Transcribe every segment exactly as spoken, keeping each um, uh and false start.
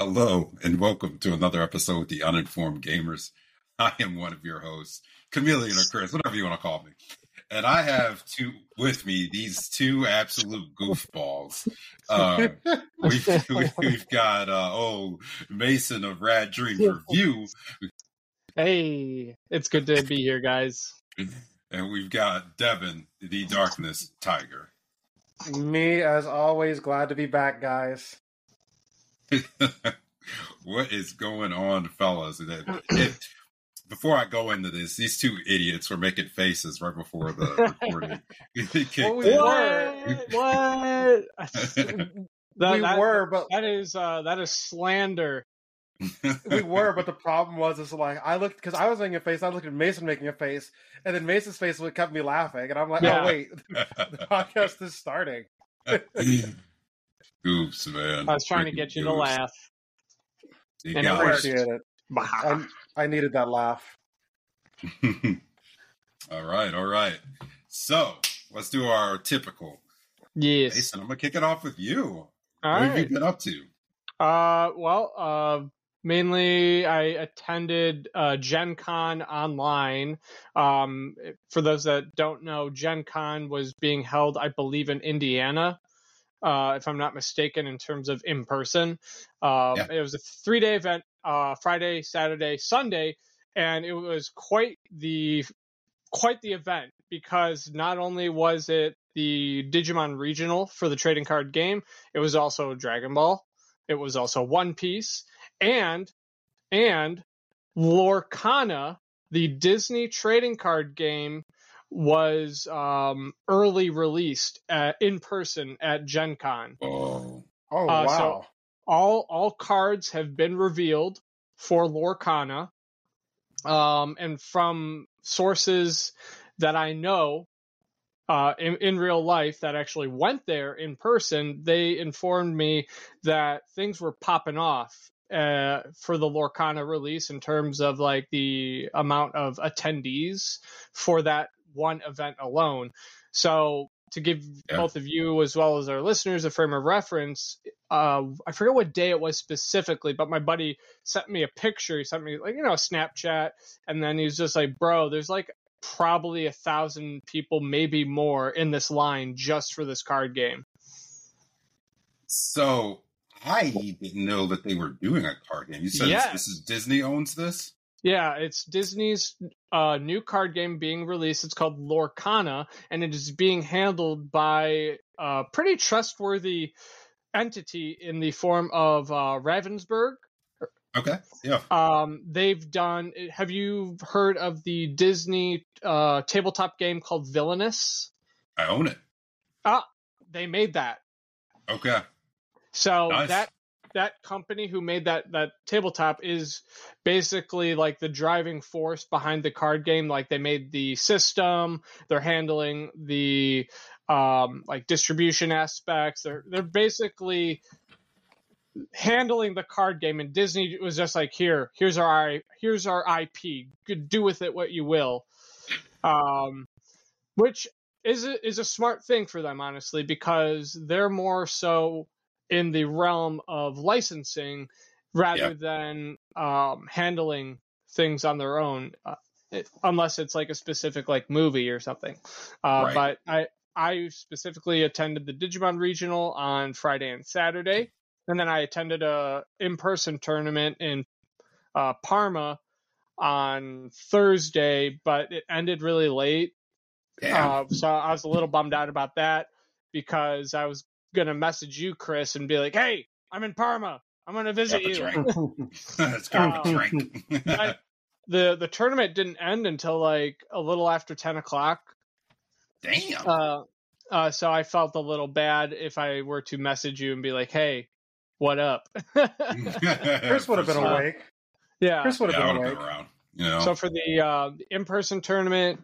Hello, and welcome to another episode of The Uninformed Gamers. I am one of your hosts, Chameleon or Chris, whatever you want to call me. And I have two with me, these two absolute goofballs. Uh, we've, we've got, uh, oh, Mason of Rad Dreams Review. Hey, it's good to be here, guys. And we've got Devin, the Darkness Tiger. Me, as always, glad to be back, guys. What is going on, fellas? It, before I go into this, these two idiots were making faces right before the recording. Well, we What? What? that, we that- were, but that is uh, that is slander. we were, but the problem was, is like I looked because I was making a face. I looked at Mason making a face, and then Mason's face would kept me laughing, and I'm like, Yeah. oh wait, the podcast is starting. Oops, man. I was trying to Freaking get you to goofs. laugh. You And it got worked. Appreciate it. I, I needed that laugh. all right, all right. So let's do our typical. Yes. Mason, I'm gonna kick it off with you. All what have you right. been up to? Uh, well, uh, mainly I attended uh, Gen Con online. Um, for those that don't know, Gen Con was being held, I believe, in Indiana. Uh, if I'm not mistaken, in terms of in person. Um, Yeah. It was a three day event, uh, Friday, Saturday, Sunday, and it was quite the quite the event because not only was it the Digimon Regional for the trading card game, it was also Dragon Ball, it was also One Piece, and and Lorcana, the Disney trading card game, was um, early released at, in person at Gen Con. Oh, Oh Uh, wow! so- All all cards have been revealed for Lorcana, um, and from sources that I know uh, in, in real life that actually went there in person, they informed me that things were popping off uh, for the Lorcana release in terms of like the amount of attendees for that one event alone. So to give Yeah. both of you as well as our listeners a frame of reference, uh, I forget what day it was specifically, but my buddy sent me a picture. He sent me like, you know, a Snapchat, and then he's just like, bro, there's like probably a thousand people, maybe more, in this line just for this card game. so I didn't know that they were doing a card game. You said Yeah. this is Disney owns this? Yeah, it's Disney's uh, new card game being released. It's called Lorcana, and it is being handled by a pretty trustworthy entity in the form of uh, Ravensburg. Okay, yeah. Um, they've done. Have you heard of the Disney uh, tabletop game called Villainous? I own it. They made that. Okay. So Nice. that that company who made that that tabletop is basically like the driving force behind the card game. Like they made the system, they're handling the um, like distribution aspects. They're they're basically handling the card game, and Disney was just like, here, here's our here's our I P. Do with it what you will. Um, which is a, is a smart thing for them, honestly, because they're more so in the realm of licensing rather Yeah. than um, handling things on their own, uh, it, unless it's like a specific like movie or something. Uh, Right. But I I specifically attended the Digimon Regional on Friday and Saturday, and then I attended a in-person tournament in uh, Parma on Thursday, but it ended really late. Damn. Uh, so I was a little bummed out about that because I was gonna message you, Chris, and be like, "Hey, I'm in Parma. I'm gonna visit Grab a you." drink. Let's grab a Um, drink. I- the The tournament didn't end until like a little after ten o'clock. Damn. Uh, uh, so I felt a little bad if I were to message you and be like, "Hey, what up?" Chris would have been For sure. awake. Yeah. Chris would Yeah, I have would been have awake. been around. You know. So for the uh, in-person tournament,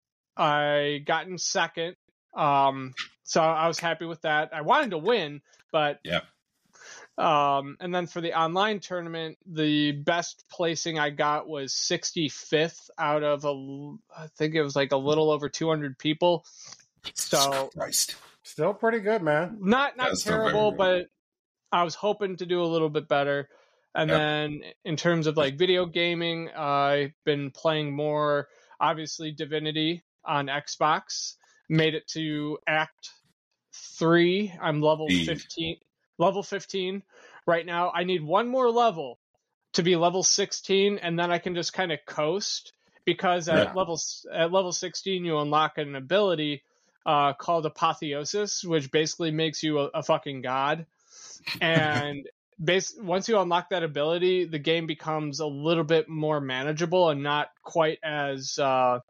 I got in second. Um, so I was happy with that. I wanted to win, but Yeah. Um, and then for the online tournament, the best placing I got was sixty-fifth out of a, I think it was like a little over two hundred people. So Christ. Still pretty good, man. not not That's still very terrible, good. but I was hoping to do a little bit better. And Yep. then in terms of like video gaming, uh, I've been playing more, obviously, Divinity on Xbox. Made it to Act three. I'm level Fiend. fifteen. Level fifteen right now. I need one more level to be level sixteen, and then I can just kind of coast. Because at Yeah. level at level sixteen, you unlock an ability uh, called Apotheosis, which basically makes you a, a fucking god. And base, once you unlock that ability, the game becomes a little bit more manageable and not quite as uh,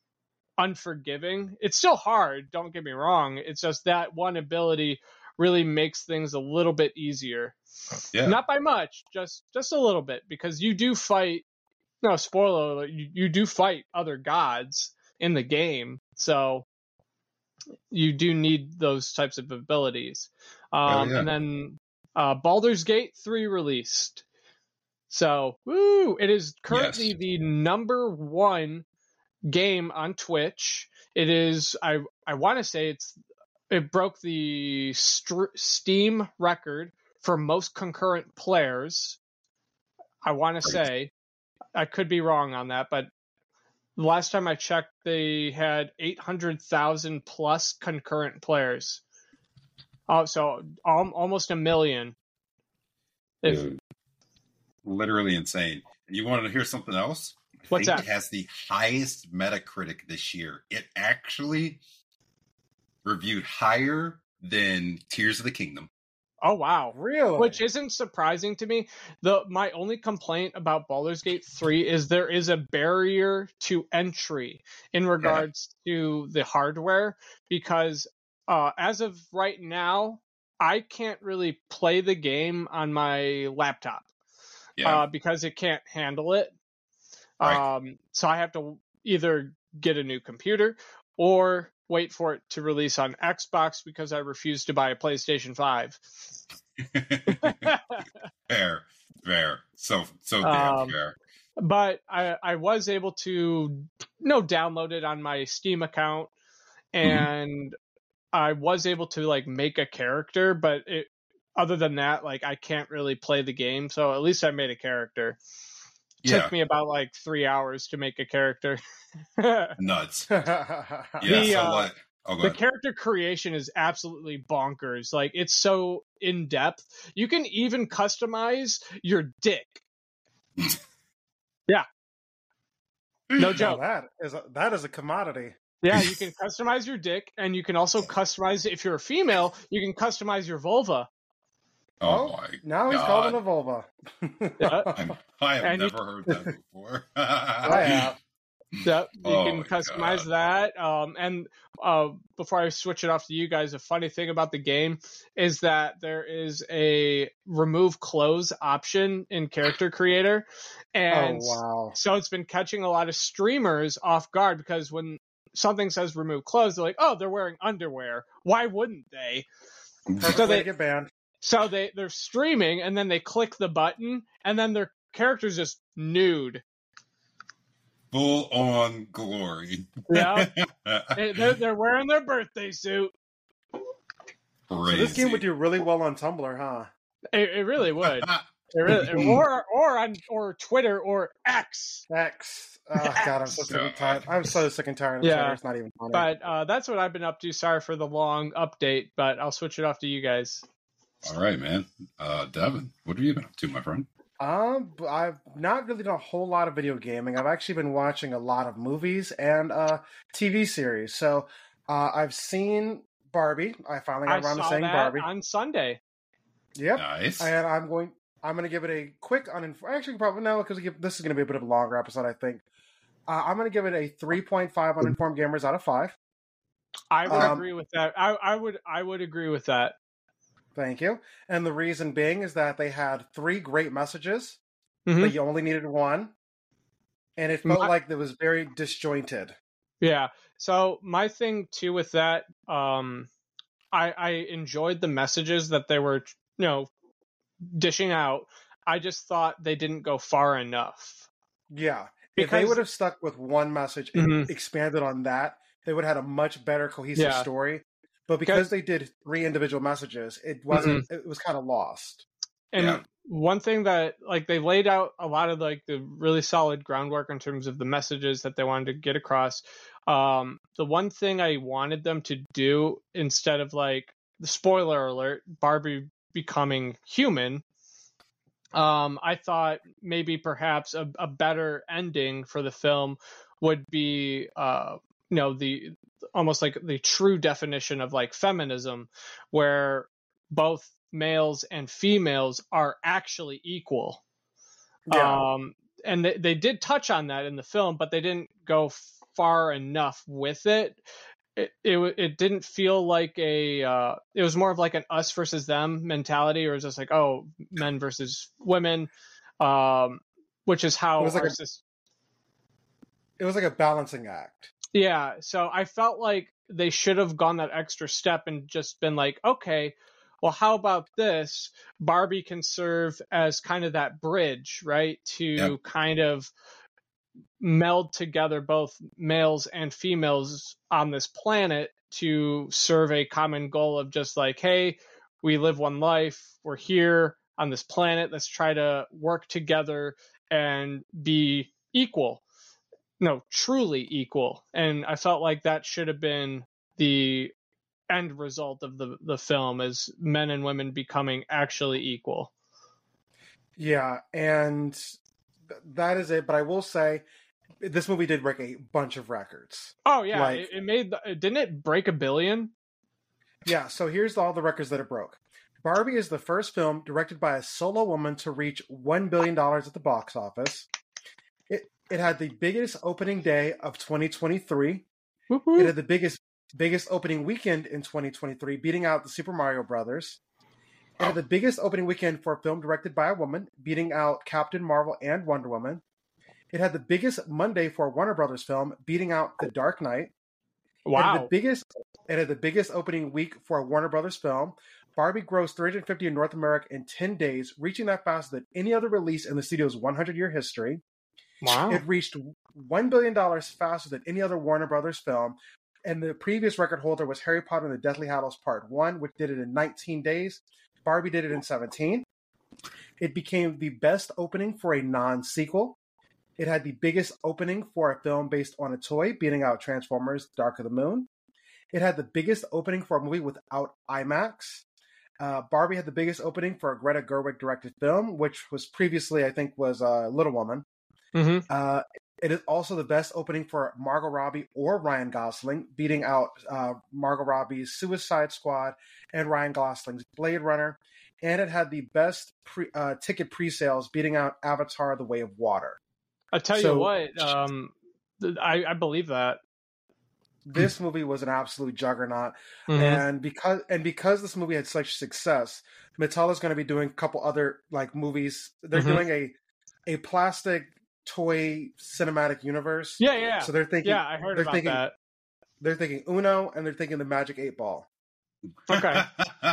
unforgiving. It's still hard, don't get me wrong. It's just that one ability really makes things a little bit easier. Yeah. Not by much, just just a little bit, because you do fight. No, spoiler alert, you, you do fight other gods in the game, so you do need those types of abilities. Um, yeah. And then uh, Baldur's Gate three released. So, woo! It is currently Yes. the number one game on Twitch. It is, I I want to say it's it broke the St- Steam record for most concurrent players. I want to say. I could be wrong on that, but the last time I checked, they had eight hundred thousand plus concurrent players. Oh, so um, almost a million. If, Dude, literally insane. And you wanted to hear something else? I What's think that? It has the highest Metacritic this year. It actually reviewed higher than Tears of the Kingdom. oh wow, Really? which isn't surprising to me. The my only complaint about Baldur's Gate three is there is a barrier to entry in regards to the hardware, because uh, as of right now, I can't really play the game on my laptop. Yeah. Uh, because it can't handle it. Right. Um, so I have to either get a new computer or wait for it to release on Xbox, because I refuse to buy a PlayStation five. fair, fair. So, so damn Um, fair. But I, I was able to you know, download it on my Steam account, and I was able to like make a character, but it, other than that, like I can't really play the game. So at least I made a character. Yeah. Took me about like three hours to make a character. Nuts. Yeah. The, so uh, like, oh, go The ahead. character creation is absolutely bonkers. Like, it's so in depth. You can even customize your dick. Yeah. No Now joke. that is a, that is a commodity. Yeah, you can customize your dick, and you can also customize, if you're a female, you can customize your vulva. Oh, Oh, my Now he's God. calling a vulva. Yeah. I'm, I have And you- never heard that before. I have. Yep, you Oh can my customize God. that. Um, and uh, before I switch it off to you guys, a funny thing about the game is that there is a remove clothes option in Character Creator, and Oh wow. so it's been catching a lot of streamers off guard, because when something says remove clothes, they're like, "Oh, they're wearing underwear. Why wouldn't they?" Perfect So way they- to get banned. So they they're streaming, and then they click the button, and then their character's just nude. Full on glory. Yeah, They- they're they're wearing their birthday suit. So this game would Crazy. do really well on Tumblr, huh? It, it really would. It really, or or on or Twitter or X. X. Oh god, I'm so sick and tired. I'm so sick and tired of Yeah. Twitter. It's not even funny. But uh, that's what I've been up to. Sorry for the long update, but I'll switch it off to you guys. All right, man. Uh, Devin, what have you been up to, my friend? Um, b- I've not really done a whole lot of video gaming. I've actually been watching a lot of movies and uh T V series. So uh, I've seen Barbie. I finally I got around to saw saying that Barbie. on Sunday. Yep. Nice. And I'm going. I'm going to give it a quick uninformed. Actually, probably no, because this is going to be a bit of a longer episode. I think. Uh, I'm going to give it a three point five uninformed gamers out of five. I would Um, agree with that. I, I would I would agree with that. Thank you. And the reason being is that they had three great messages, Mhm. but you only needed one, and it felt My- like it was very disjointed. Yeah. So my thing too with that, um, I I enjoyed the messages that they were, you know, dishing out. I just thought they didn't go far enough. Yeah. If they Because- would have stuck with one message and Mhm. expanded on that, they would have had a much better cohesive Yeah. story. But because they did three individual messages, it wasn't. It was kind of lost. and Yeah. one thing that like they laid out a lot of like the really solid groundwork in terms of the messages that they wanted to get across. Um, the one thing I wanted them to do instead of like the spoiler alert, Barbie becoming human, um, I thought maybe perhaps a, a better ending for the film would be, uh, you know, the almost like the true definition of like feminism, where both males and females are actually equal. Yeah. Um, and they, they did touch on that in the film, but they didn't go far enough with it. It, it it didn't feel like a uh, it was more of like an us versus them mentality, or it was just like, oh, men versus women, um, which is how It was like our a- sys- It was like a balancing act. yeah. So I felt like they should have gone that extra step and just been like, okay, well, how about this? Barbie can serve as kind of that bridge, right, to Yep. kind of meld together both males and females on this planet to serve a common goal of just like, hey, we live one life, we're here on this planet, let's try to work together and be equal, no, truly equal. And I felt like that should have been the end result of the the film, is men and women becoming actually equal. Yeah, and th- that is it. But I will say, this movie did break a bunch of records. Oh yeah, Like- it, it made the, didn't it break a billion? Yeah, so here's all the records that it broke. Barbie is the first film directed by a solo woman to reach one billion dollars at the box office. It it had the biggest opening day of twenty twenty-three. It had the biggest biggest opening weekend in twenty twenty-three, beating out the Super Mario Brothers. It had the biggest opening weekend for a film directed by a woman, beating out Captain Marvel and Wonder Woman. It had the biggest Monday for a Warner Brothers film, beating out The Dark Knight. It had the Wow. biggest it had the biggest opening week for a Warner Brothers film. Barbie grossed three hundred fifty in North America in ten days, reaching that faster than any other release in the studio's one hundred year history. Wow. It reached one billion dollars faster than any other Warner Brothers film. And the previous record holder was Harry Potter and the Deathly Hallows Part one, which did it in nineteen days. Barbie did it in seventeen. It became the best opening for a non-sequel. It had the biggest opening for a film based on a toy, beating out Transformers Dark of the Moon. It had the biggest opening for a movie without IMAX. Uh, Barbie had the biggest opening for a Greta Gerwig directed film, which was previously, I think, was uh, Little Woman. Mm-hmm. Uh, it is also the best opening for Margot Robbie or Ryan Gosling, beating out uh, Margot Robbie's Suicide Squad and Ryan Gosling's Blade Runner. And it had the best pre, uh, ticket pre-sales, beating out Avatar: The Way of Water. I tell So- you what, um, th- I, I believe that. This movie was an absolute juggernaut. Mhm. And because and because this movie had such success, Mattel is going to be doing a couple other like movies. They're Mhm. doing a a plastic toy cinematic universe. Yeah, yeah, So they're thinking yeah. I heard they're about thinking that. they're thinking Uno and they're thinking the Magic Eight Ball. Okay.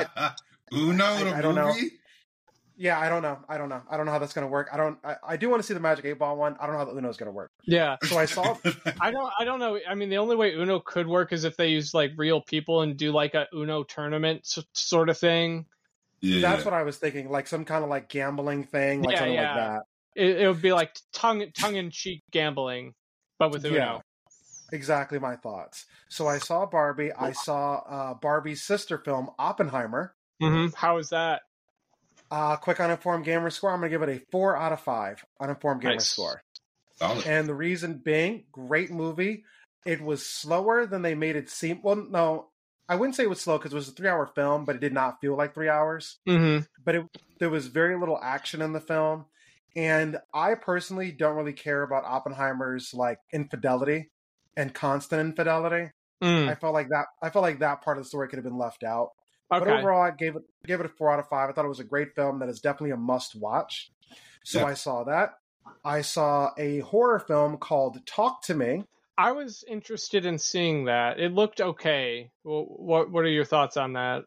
Uno, I- the I don't know. movie? Yeah, I don't know. I don't know. I don't know how that's going to work. I don't. I, I do want to see the Magic Eight Ball one. I don't know how the Uno is going to work. Yeah, So I saw. I don't. I don't know. I mean, the only way Uno could work is if they use like real people and do like a Uno tournament s- sort of thing. yeah, That's yeah. what I was thinking. Like some kind of like gambling thing, like Yeah, something yeah. like that. It, it would be like tongue tongue in cheek gambling, but with Uno. Yeah. Exactly my thoughts. So I saw Barbie. I saw uh, Barbie's sister film, Oppenheimer. Mm-hmm. How is that? Uh, quick uninformed gamer score. I'm going to give it a four out of five uninformed gamer Nice. score. Solid. And the reason being, great movie. It was slower than they made it seem. Well, no, I wouldn't say it was slow because it was a three hour film, but it did not feel like three hours. Mm-hmm. But it, there was very little action in the film. And I personally don't really care about Oppenheimer's like infidelity and constant infidelity. Mm. I felt like that. I felt like that part of the story could have been left out. But Okay. overall, I gave it gave it a four out of five. I thought it was a great film that is definitely a must watch. So Yeah. I saw that. I saw a horror film called Talk to Me. I was interested in seeing that. It looked okay. Well, what What are your thoughts on that?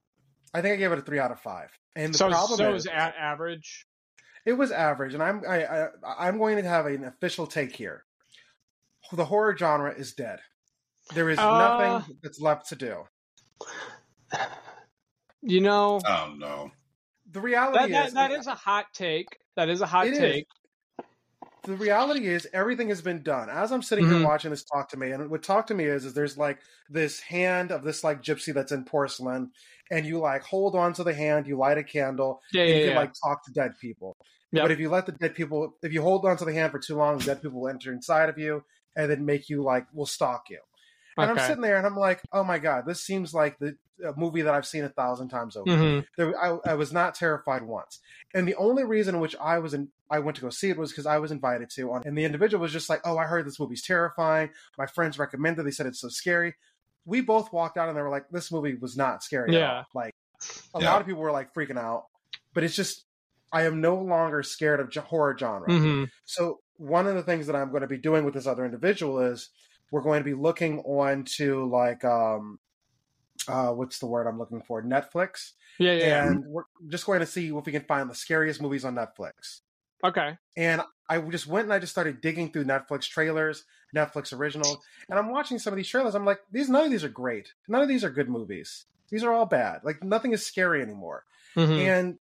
I think I gave it a three out of five. And the So, problem so is, is a- average. it was average. And I'm I, I I'm going to have an official take here. The horror genre is dead. There is Uh, nothing that's left to do. You know, Oh no. the reality that, is that, that is a hot take. That is a hot it take. Is. The reality is everything has been done. As I'm sitting Mhm. here watching this Talk to Me, and what Talk to Me is, is there's like this hand of this like gypsy that's in porcelain, and you like hold on to the hand, you light a candle, Yeah, and yeah, you can yeah. like talk to dead people. Yep. But if you let the dead people, if you hold on to the hand for too long, the dead people will enter inside of you and then make you like, will stalk you. And Okay. I'm sitting there and I'm like, oh my God, this seems like the a movie that I've seen a thousand times over. Mhm. There, I, I was not terrified once. And the only reason in which I was in, I went to go see it was because I was invited to. On, and the individual was just like, oh, I heard this movie's terrifying. My friends recommended it. They said it's so scary. We both walked out and they were like, this movie was not scary at Yeah. all. Like, a Yeah. lot of people were like freaking out. But it's just, I am no longer scared of ge- horror genre. Mhm. So one of the things that I'm going to be doing with this other individual is we're going to be looking on to like, um, uh, what's the word I'm looking for? Netflix. Yeah, yeah, yeah. And we're just going to see if we can find the scariest movies on Netflix. Okay. And I just went and I just started digging through Netflix trailers, Netflix originals, and I'm watching some of these trailers. I'm like, these none of these are great. None of these are good movies. These are all bad. Like nothing is scary anymore. Mhm. And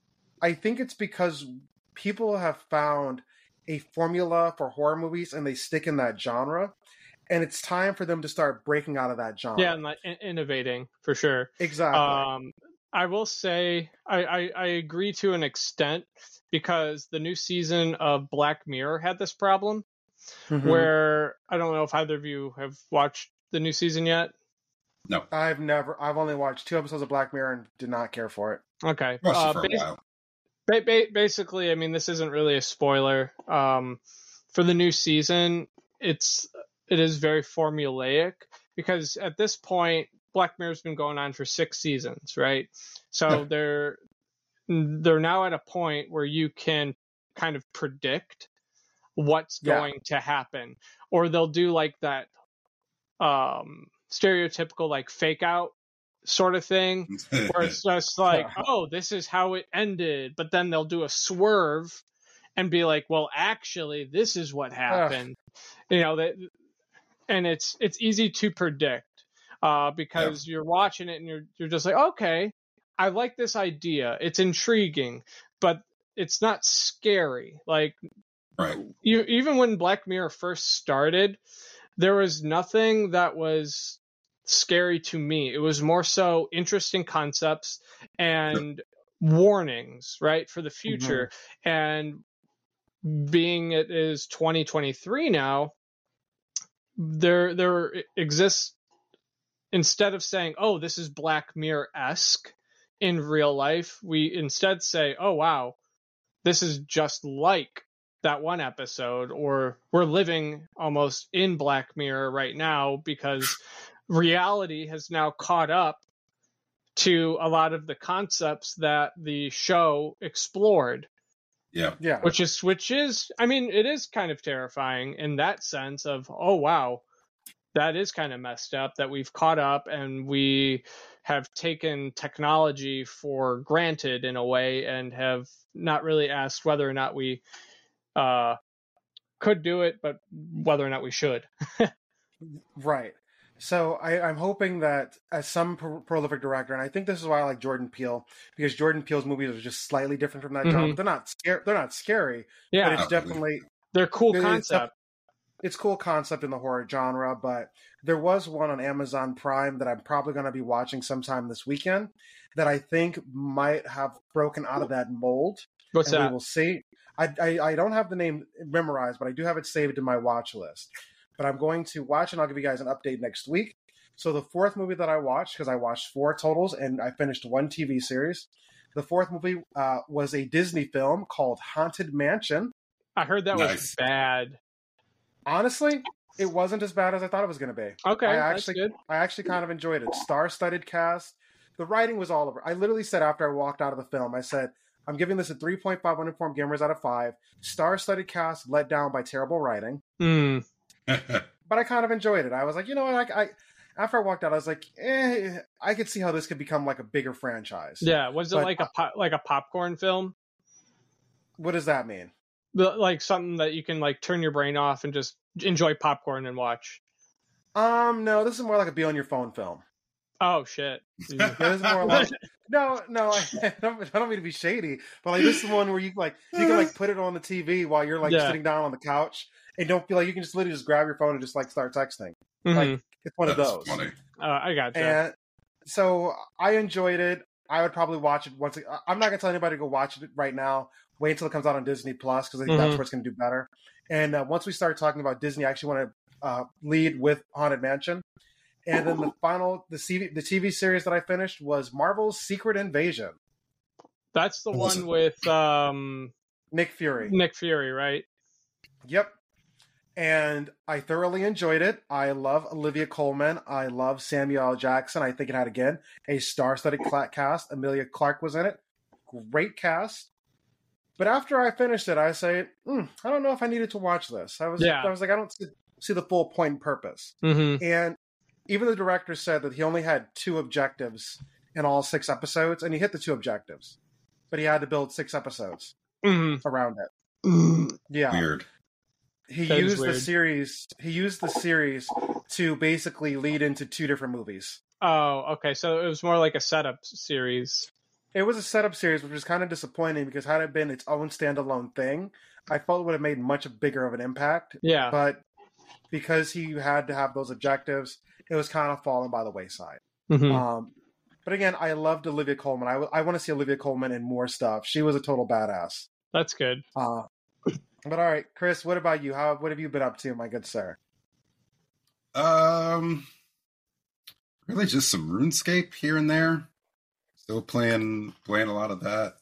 I think it's because people have found a formula for horror movies and they stick in that genre. And it's time for them to start breaking out of that genre. Yeah, and like in- innovating for sure. Exactly. Um, I will say I, I, I agree to an extent because the new season of Black Mirror had this problem Mhm. where I don't know if either of you have watched the new season yet. No. I've never, I've only watched two episodes of Black Mirror and did not care for it. Okay. Watched it Uh, for a bas- while. ba- ba- basically, I mean, this isn't really a spoiler. Um, for the new season, it's it is very formulaic because at this point, Black Mirror's been going on for six seasons, right? So Yeah. they're they're now at a point where you can kind of predict what's Yeah. going to happen, or they'll do like that um, stereotypical like fake out sort of thing where it's just like, oh, this is how it ended, but then they'll do a swerve and be like, well, actually, this is what happened. You know that, and it's it's easy to predict uh, because you're watching it and you're you're just like, okay, I like this idea. It's intriguing, but it's not scary. Like Right. you, even when Black Mirror first started, there was nothing that was scary to me. It was more so interesting concepts and warnings, right, for the future. And being it is twenty twenty-three now, there there exists, instead of saying, oh, this is Black Mirror-esque in real life, we instead say, oh, wow, this is just like that one episode, or we're living almost in Black Mirror right now because reality has now caught up to a lot of the concepts that the show explored. Yeah. Yeah. Which is, which is, I mean, it is kind of terrifying in that sense of, oh, wow, that is kind of messed up that we've caught up and we have taken technology for granted in a way and have not really asked whether or not we uh, could do it, but whether or not we should. Right. So I, I'm hoping that as some pro- prolific director, and I think this is why I like Jordan Peele, because Jordan Peele's movies are just slightly different from that genre. Mhm. They're not scary. They're not scary, Yeah, but it's Absolutely. definitely they're cool it's def- concept. it's cool concept in the horror genre. But there was one on Amazon Prime that I'm probably going to be watching sometime this weekend that I think might have broken out of that mold. What's and that? we will see. I, I I don't have the name memorized, but I do have it saved in my watch list. But I'm going to watch, and I'll give you guys an update next week. So the fourth movie that I watched, because I watched four totals, and I finished one T V series. The fourth movie uh, was a Disney film called Haunted Mansion. I heard that was Nice. bad. Honestly, it wasn't as bad as I thought it was going to be. Okay, I that's actually, good. I actually kind of enjoyed it. Star-studded cast. The writing was all over. I literally said after I walked out of the film, I said, I'm giving this a three point five uninformed gamers out of five. Star-studded cast let down by terrible writing. Mm. But I kind of enjoyed it. I was like, you know what? I, I after I walked out, I was like, eh, I could see how this could become like a bigger franchise. Yeah, was it But- like a po- like a popcorn film? What does that mean? The- Like something that you can like turn your brain off and just enjoy popcorn and watch. Um, no, this is more like a be on your phone film. Oh shit! Yeah, this is more like no, no. I, I, don't, I don't mean to be shady, but like this is one where you like you can like put it on the T V while you're like Yeah. sitting down on the couch and don't feel like you can just literally just grab your phone and just like start texting. Mhm. Like it's one of That's those. funny. Uh, I got you. And so I enjoyed it. I would probably watch it once. I- I'm not gonna tell anybody to go watch it right now. Wait until it comes out on Disney Plus because I think Mhm. that's where it's gonna do better. And uh, once we start talking about Disney, I actually want to uh, lead with Haunted Mansion. And then the final, the C V, the T V series that I finished was Marvel's Secret Invasion. That's the What was one it? with um, Nick Fury. Nick Fury, right? Yep. And I thoroughly enjoyed it. I love Olivia Colman. I love Samuel L. Jackson. I think it had, again, a star-studded cla- cast. Amelia Clark was in it. Great cast. But after I finished it, I say, mm, I don't know if I needed to watch this. I was, Yeah. I was like, I don't see, see the full point and purpose. Mm-hmm. And even the director said that he only had two objectives in all six episodes, and he hit the two objectives. But he had to build six episodes Mm-hmm. around it. Yeah. Weird. He That is used the weird. series. He used the series to basically lead into two different movies. Oh, okay. So it was more like a setup series. It was a setup series, which was kind of disappointing because had it been its own standalone thing, I felt it would have made much bigger of an impact. Yeah. But because he had to have those objectives, it was kind of falling by the wayside. Mm-hmm. Um, but again, I loved Olivia Colman. I, w- I want to see Olivia Colman in more stuff. She was a total badass. That's good. Uh, but all right, Chris, what about you? How what have you been up to, my good sir? Um, really just some RuneScape here and there. Still playing playing a lot of that.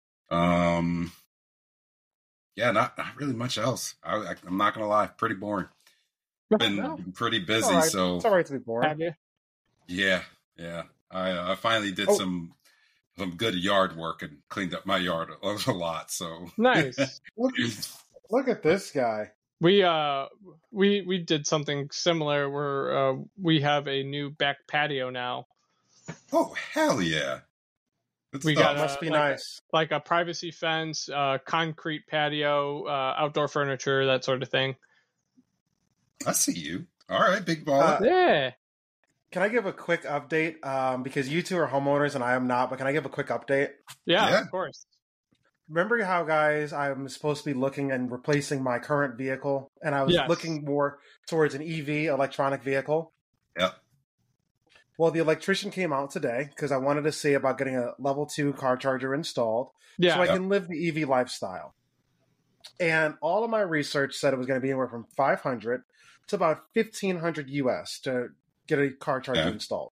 Um, yeah, not not really much else. I, I, I'm not gonna lie, pretty boring. Been No, pretty It's busy, all right. so It's all right to be bored. Have you? yeah, yeah. I uh, I finally did Oh. some some good yard work and cleaned up my yard a, a lot. So Nice. Look, look at this guy. We uh we we did something similar where uh, we have a new back patio now. Oh hell yeah! Good We stuff. got Must be like a- nice. Like a privacy fence, uh, concrete patio, uh, outdoor furniture, that sort of thing. I see you. All right, big baller. Uh, Yeah. Can I give a quick update? Um, because you two are homeowners and I am not, but can I give a quick update? Yeah, Yeah. of course. Remember how, guys, I'm supposed to be looking and replacing my current vehicle, and I was Yes. looking more towards an E V, electronic vehicle. Yep. Well, the electrician came out today because I wanted to see about getting a level two car charger installed Yeah. so I Yep. can live the E V lifestyle. And all of my research said it was going to be anywhere from five hundred to about fifteen hundred U S to get a car charger Yeah. installed.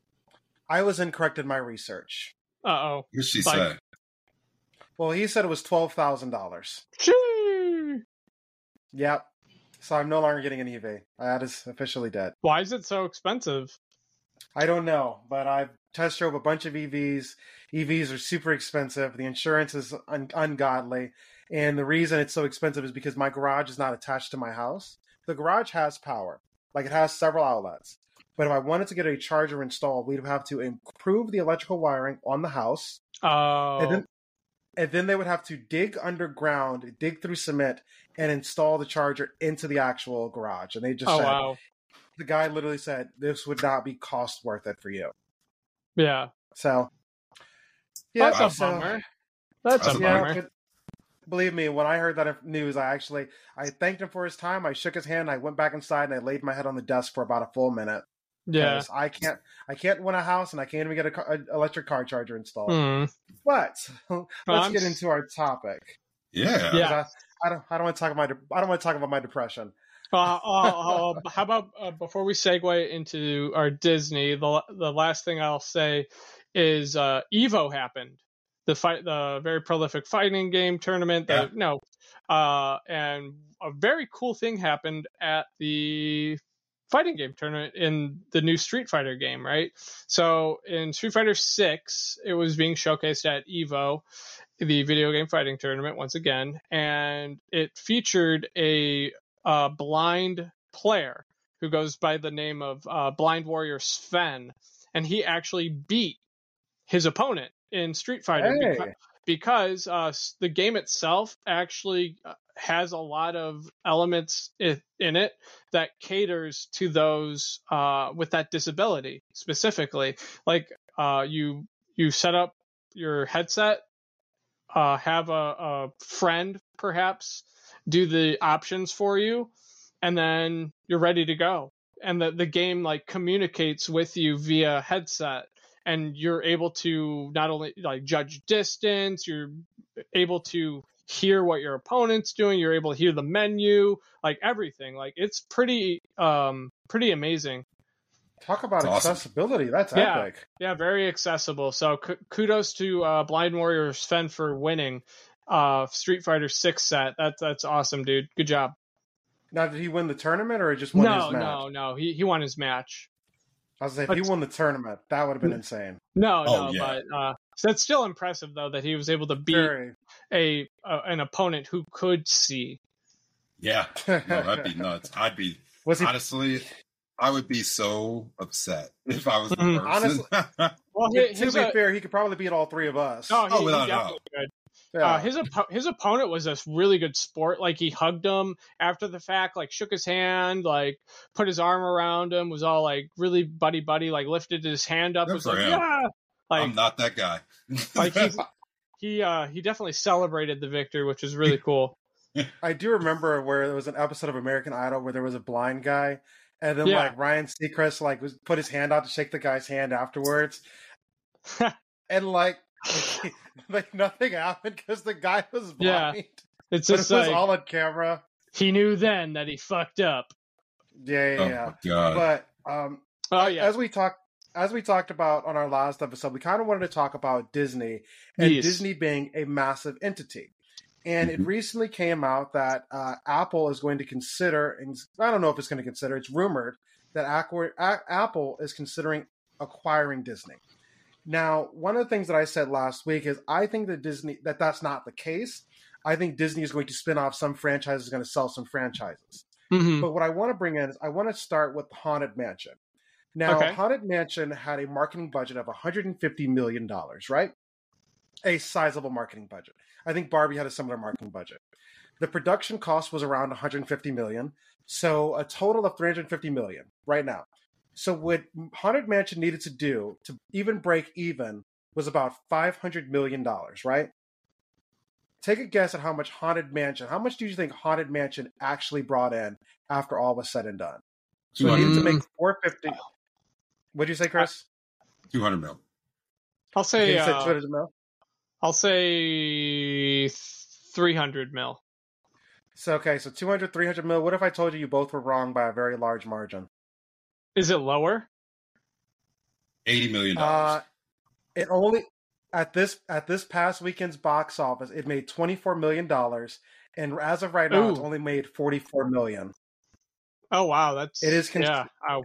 I was incorrect in my research. Uh oh. What did she Like- say? Well, he said it was twelve thousand dollars. Why Yep. So I'm no longer getting an E V. That is officially dead. is it so expensive? I don't know, but I've test drove a bunch of E Vs. E Vs are super expensive. The insurance is un- ungodly. And the reason it's so expensive is because my garage is not attached to my house. The garage has power. Like, it has several outlets. But if I wanted to get a charger installed, we'd have to improve the electrical wiring on the house. Oh. And then, and then they would have to dig underground, dig through cement, and install the charger into the actual garage. And they just oh said, wow. the guy literally said, this would not be cost worth it for you. Yeah. So, yeah, That's a so, bummer. That's, That's a a yeah, bummer. but believe me, when I heard that news, I actually I thanked him for his time. I shook his hand. I went back inside and I laid my head on the desk for about a full minute. Yeah. 'Cause I can't I can't win a house and I can't even get a car, an electric car charger installed. Hmm. But let's I'm get s- into our topic. Yeah. 'Cause Yeah. I, I don't I don't want to talk about I don't want to talk about my depression. Uh, uh, uh, how about uh, before we segue into our Disney, the the last thing I'll say is uh, Evo happened, the fight, the very prolific fighting game tournament. That, No, uh, and a very cool thing happened at the fighting game tournament in the new Street Fighter game, right? So in Street Fighter six, it was being showcased at Evo, the video game fighting tournament once again, and it featured a uh, blind player who goes by the name of uh, Blind Warrior Sven, and he actually beat his opponent in Street Fighter Hey. beca- because uh, s- the game itself actually uh, has a lot of elements in it that caters to those uh, with that disability specifically. Like uh, you you set up your headset, uh, have a, a friend perhaps do the options for you, and then you're ready to go. And the, the game like communicates with you via headset, and you're able to not only like judge distance, you're able to hear what your opponent's doing, you're able to hear the menu, like everything. Like it's pretty um pretty amazing. Talk about That's awesome. accessibility. That's Yeah. epic. Yeah, very accessible. So k- kudos to uh, Blind Warrior Sven for winning uh, Street Fighter six set. That's that's awesome, dude. Good job. Now, did he win the tournament or just won No, his match? no, no. He he won his match. I was like, if But- he won the tournament, that would have been insane. No, Oh, no, yeah. but uh, so that's still impressive though that he was able to beat Very. a uh, an opponent who could see. Yeah, no, that'd be nuts. I'd be Was he? honestly, I would be so upset if I was the Mhm. person. Well, to his, be uh, fair, he could probably beat all three of us. no, he, Oh, he without a definitely could. Yeah. Uh, his oppo- his opponent was a really good sport. Like he hugged him after the fact, like shook his hand, like put his arm around him, was all like really buddy buddy, like lifted his hand up, Good was for like him. yeah, like I'm not that guy. like he's, he uh he definitely celebrated the victor, which is really cool. I do remember where there was an episode of American Idol where there was a blind guy, and then Yeah. like Ryan Seacrest like was put his hand out to shake the guy's hand afterwards, and like like nothing happened because the guy was Yeah. blind. It's But it just was like all on camera. he knew then that he fucked up. Yeah, yeah, Oh yeah. my god. But um, Oh yeah, as we talked as we talked about on our last episode, we kind of wanted to talk about Disney and Yes. Disney being a massive entity. And it Mhm. recently came out that uh, Apple is going to consider, and I don't know if it's going to consider, it's rumored that Aqua- A- Apple is considering acquiring Disney. Now, one of the things that I said last week is I think that Disney that that's not the case. I think Disney is going to spin off some franchises, going to sell some franchises. Mhm. But what I want to bring in is I want to start with Haunted Mansion. Now, Okay. Haunted Mansion had a marketing budget of one hundred fifty million dollars, right? A sizable marketing budget. I think Barbie had a similar marketing budget. The production cost was around one hundred fifty million dollars, so a total of three hundred fifty million dollars right now. So what Haunted Mansion needed to do to even break even was about five hundred million dollars, right? Take a guess at how much Haunted Mansion, how much do you think Haunted Mansion actually brought in after all was said and done? So it needed to make four hundred fifty. What'd you say, Chris? two hundred mil. I'll Okay, say you said uh, two hundred mil? I'll say three hundred mil. So, okay, so two hundred, three hundred mil. What if I told you you both were wrong by a very large margin? Is it lower? eighty million Uh, dollars. it only at this at this past weekend's box office, it made twenty-four million dollars, and as of right now, it's Ooh. only made forty-four million. Oh wow, that's It is con- yeah. Oh,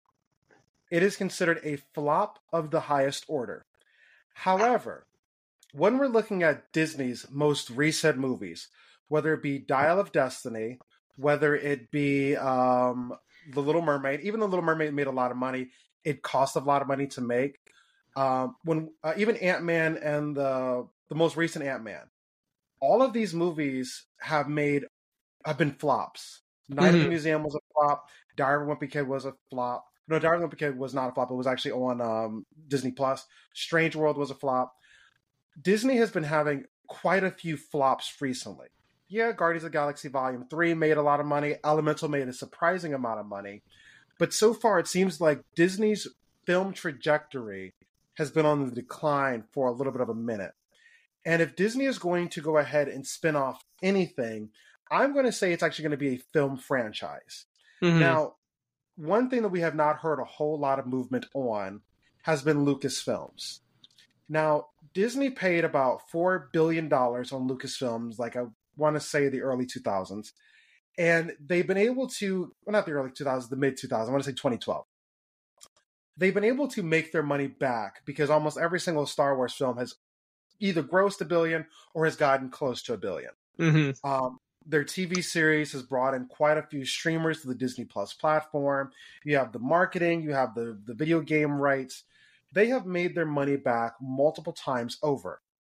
It is considered a flop of the highest order. However, when we're looking at Disney's most recent movies, whether it be Dial of Destiny, whether it be um, The Little Mermaid, even The Little Mermaid made a lot of money. It cost a lot of money to make. Um, when uh, even Ant-Man and the the most recent Ant-Man, all of these movies have made have been flops. Night of the Mhm. Museum was a flop. Diary of a Wimpy Kid was a flop. No, Diary of a Wimpy Kid was not a flop. It was actually on um, Disney Plus. Strange World was a flop. Disney has been having quite a few flops recently. Yeah, Guardians of the Galaxy Volume three made a lot of money. Elemental made a surprising amount of money. But so far, it seems like Disney's film trajectory has been on the decline for a little bit of a minute. And if Disney is going to go ahead and spin off anything, I'm going to say it's actually going to be a film franchise. Mhm. Now, one thing that we have not heard a whole lot of movement on has been Lucasfilms. Now, Disney paid about four billion dollars on Lucasfilms, like I want to say the early two thousands. And they've been able to, well, not the early two thousands, the mid two thousands, I want to say twenty twelve. They've been able to make their money back because almost every single Star Wars film has either grossed a billion or has gotten close to a billion. Mhm. Um, their T V series has brought in quite a few streamers to the Disney Plus platform. You have the marketing, you have the, the video game rights. They have made their money back multiple times over.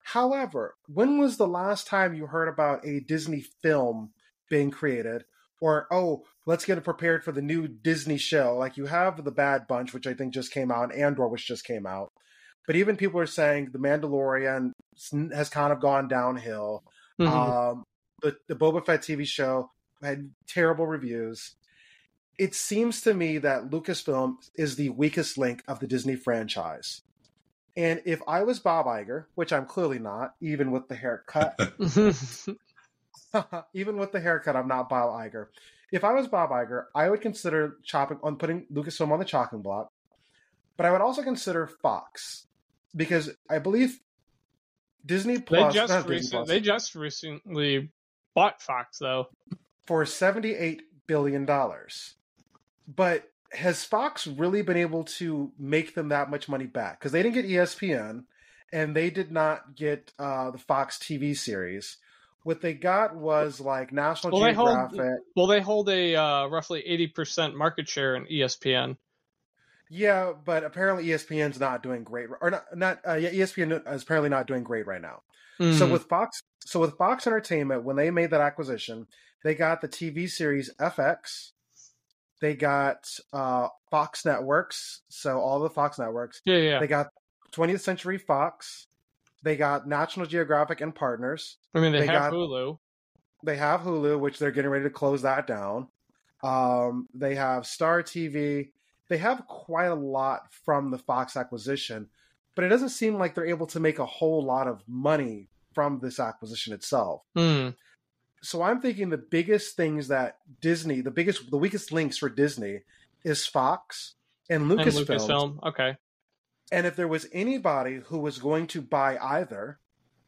However, when was the last time you heard about a Disney film being created? Or, oh, let's get it prepared for the new Disney show. Like you have The Bad Bunch, which I think just came out, and Andor, which just came out. But even people are saying The Mandalorian has kind of gone downhill. Mm-hmm. Um, the, the Boba Fett T V show had terrible reviews. It seems to me that Lucasfilm is the weakest link of the Disney franchise. And if I was Bob Iger, which I'm clearly not, even with the haircut, even with the haircut, I'm not Bob Iger. If I was Bob Iger, I would consider chopping on putting Lucasfilm on the chopping block, but I would also consider Fox because I believe Disney Plus. They just, not recent, Disney Plus they just recently bought Fox though for seventy-eight billion dollars. But has Fox really been able to make them that much money back? Because they didn't get E S P N, and they did not get uh, the Fox T V series. What they got was like National well, Geographic. They hold, well, they hold a uh, roughly eighty percent market share in E S P N. Yeah, but apparently E S P N's not doing great, or not. Not uh, yeah, E S P N is apparently not doing great right now. Mm. So with Fox, so with Fox Entertainment, when they made that acquisition, they got the T V series F X. They got uh, Fox Networks, so all the Fox Networks. Yeah, yeah. They got twentieth Century Fox. They got National Geographic and Partners. I mean, they, they have got, Hulu. They have Hulu, which they're getting ready to close that down. Um, they have Star T V. They have quite a lot from the Fox acquisition, but it doesn't seem like they're able to make a whole lot of money from this acquisition itself. Mm. So I'm thinking the biggest things that Disney, the biggest, the weakest links for Disney is Fox and Lucasfilm. And Lucasfilm, okay. And if there was anybody who was going to buy either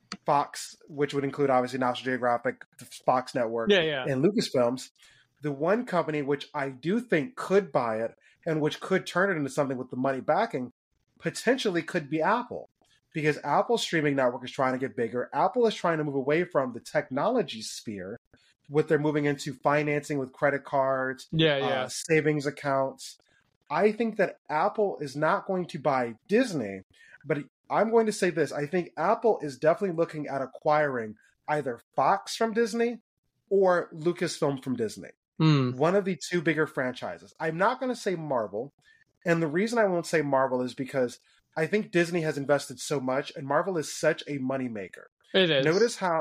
Fox, which would include obviously National Geographic, the Fox Network, yeah, yeah. and Lucasfilms, the one company which I do think could buy it and which could turn it into something with the money backing, potentially could be Apple. Because Apple's streaming network is trying to get bigger. Apple is trying to move away from the technology sphere, what they're moving into financing with credit cards, yeah, yeah. Uh, savings accounts. I think that Apple is not going to buy Disney, but I'm going to say this. I think Apple is definitely looking at acquiring either Fox from Disney or Lucasfilm from Disney. Mm. One of the two bigger franchises. I'm not going to say Marvel. And the reason I won't say Marvel is because I think Disney has invested so much, and Marvel is such a moneymaker. It is. Notice how,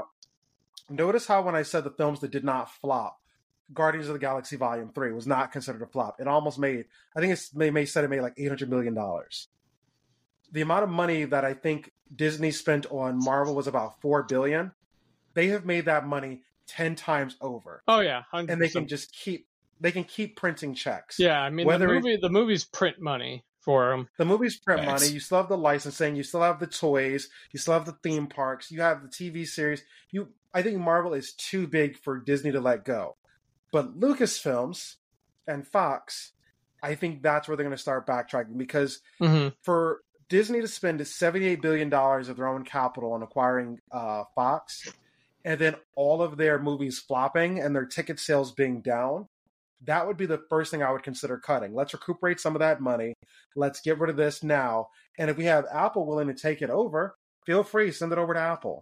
notice how when I said the films that did not flop, Guardians of the Galaxy Volume three was not considered a flop. It almost made, I think it's, they may said it made like eight hundred million dollars. The amount of money that I think Disney spent on Marvel was about four billion dollars. They have made that money ten times over. Oh yeah, one hundred percent. And they can just keep, they can keep printing checks. Yeah, I mean, Whether the movie, it, the movies print money for them. The movies print Thanks. money. You still have the licensing. You still have the toys. You still have the theme parks. You have the T V series. You, I think Marvel is too big for Disney to let go. But Lucasfilms and Fox, I think that's where they're going to start backtracking because mm-hmm. for Disney to spend seventy-eight billion dollars of their own capital on acquiring uh, Fox, and then all of their movies flopping and their ticket sales being down, that would be the first thing I would consider cutting. Let's recuperate some of that money. Let's get rid of this now. And if we have Apple willing to take it over, feel free, send it over to Apple.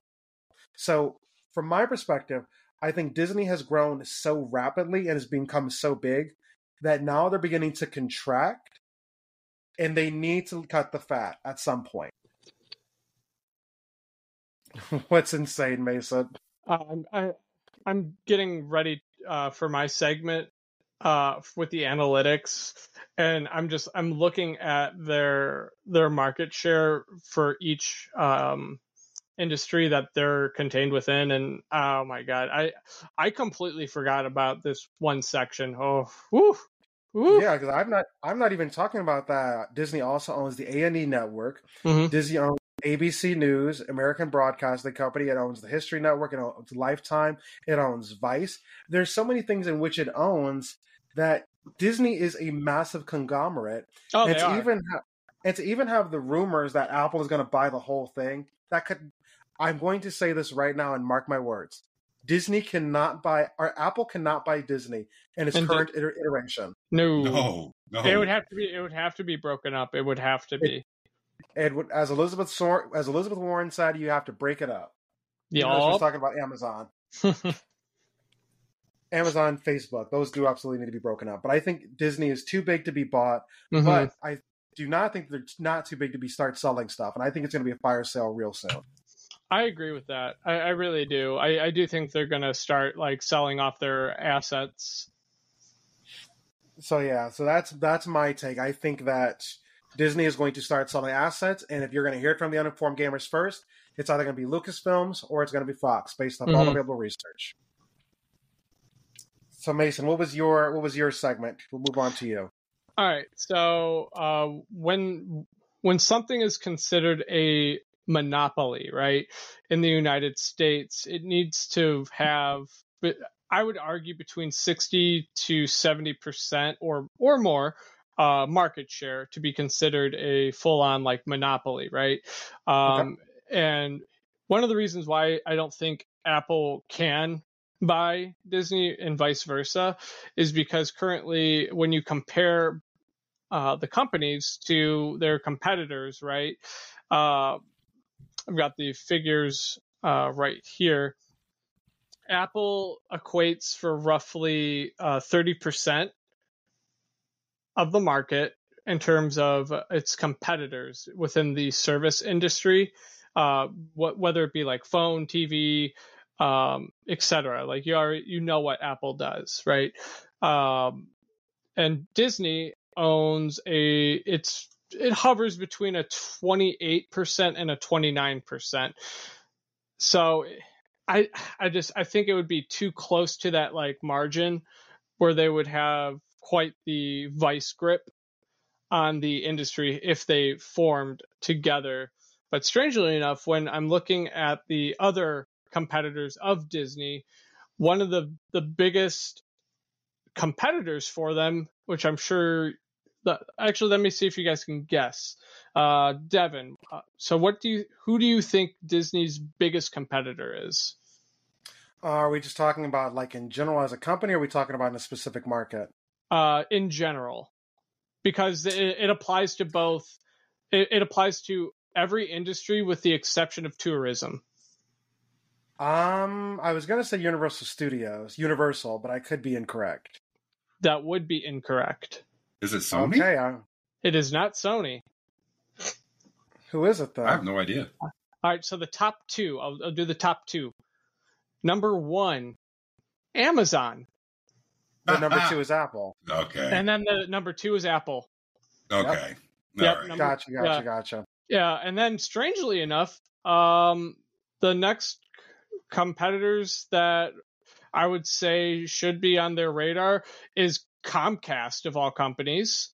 So from my perspective, I think Disney has grown so rapidly and has become so big that now they're beginning to contract and they need to cut the fat at some point. What's insane, Mason? Um, I, I'm getting ready uh, for my segment uh, with the analytics, and I'm just I'm looking at their their market share for each um, industry that they're contained within, and oh my god, I I completely forgot about this one section. Oh, woo, woo. Yeah, because I'm not I'm not even talking about that. Disney also owns the A and E network. Mm-hmm. Disney owns A B C News, American Broadcasting Company. It owns the History Network. It owns Lifetime. It owns Vice. There's so many things in which it owns that Disney is a massive conglomerate. Oh, and they to are. even ha- and to even have the rumors that Apple is going to buy the whole thing, that could. I'm going to say this right now and mark my words. Disney cannot buy, or Apple cannot buy Disney in its And current the- iter- iteration. No, No, no. it would have to be. It would have to be broken up. It would have to be. And as Elizabeth Sor- as Elizabeth Warren said, you have to break it up. You know, she was talking about Amazon. Amazon, Facebook, those do absolutely need to be broken up. But I think Disney is too big to be bought. Mm-hmm. But I do not think they're not too big to be start selling stuff. And I think it's going to be a fire sale real soon. I agree with that. I, I really do. I, I do think they're going to start like selling off their assets. So yeah, so that's that's my take. I think that Disney is going to start selling assets, and if you're going to hear it from the uninformed gamers first, it's either going to be Lucasfilms or it's going to be Fox, based on mm-hmm. all available research. So Mason, what was your what was your segment? We'll move on to you. All right. So uh, when when something is considered a monopoly, right, in the United States, it needs to have, I would argue, between sixty to seventy percent or or more uh, market share to be considered a full on like monopoly, right? Um, okay. And one of the reasons why I don't think Apple can buy Disney and vice versa is because currently when you compare uh, the companies to their competitors, right? Uh, I've got the figures uh, right here. Apple equates for roughly uh, thirty percent of the market in terms of its competitors within the service industry, uh, wh- whether it be like phone, T V, um, et cetera. Like you already, you know what Apple does, right? Um, and Disney owns a, it's, it hovers between a twenty-eight percent and a twenty-nine percent. So I, I just, I think it would be too close to that like margin where they would have quite the vice grip on the industry if they formed together. But strangely enough, when I'm looking at the other competitors of Disney, one of the the biggest competitors for them, which I'm sure that, actually let me see if you guys can guess. Uh Devin, uh, so what do you who do you think Disney's biggest competitor is? Uh, are we just talking about like in general as a company, or are we talking about in a specific market? Uh in general, because it, it applies to both. It, it applies to every industry with the exception of tourism. Um, I was going to say Universal Studios, Universal, but I could be incorrect. That would be incorrect. Is it Sony? Okay, I... It is not Sony. Who is it, though? I have no idea. All right, so the top two, I'll, I'll do the top two. Number one, Amazon. The number two is Apple. Okay. And then the number two is Apple. Okay. Yep. Yep, right. number, Gotcha, gotcha, yeah. gotcha. Yeah, and then strangely enough, um, the next competitors that I would say should be on their radar is Comcast, of all companies.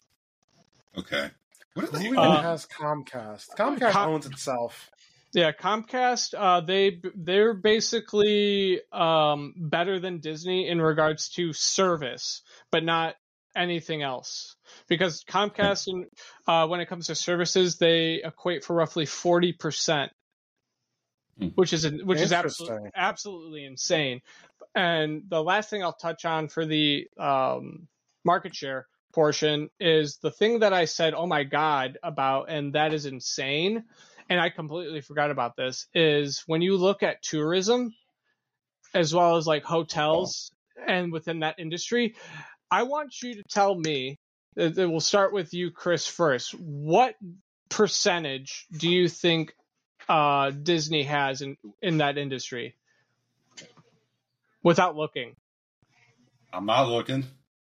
Okay. What are they? Who even Uh, has Comcast? Comcast Com- owns itself. Yeah, Comcast. Uh, they they're basically um, better than Disney in regards to service, but not anything else. Because Comcast, in, uh, when it comes to services, they equate for roughly forty percent. Which is which is absolutely absolutely insane. And the last thing I'll touch on for the um, market share portion is the thing that I said, oh my God, about, and that is insane. And I completely forgot about this, is when you look at tourism as well as like hotels and within that industry, I want you to tell me, uh, we'll start with you, Chris, first. What percentage do you think uh, Disney has in, in that industry? Without looking. I'm not looking.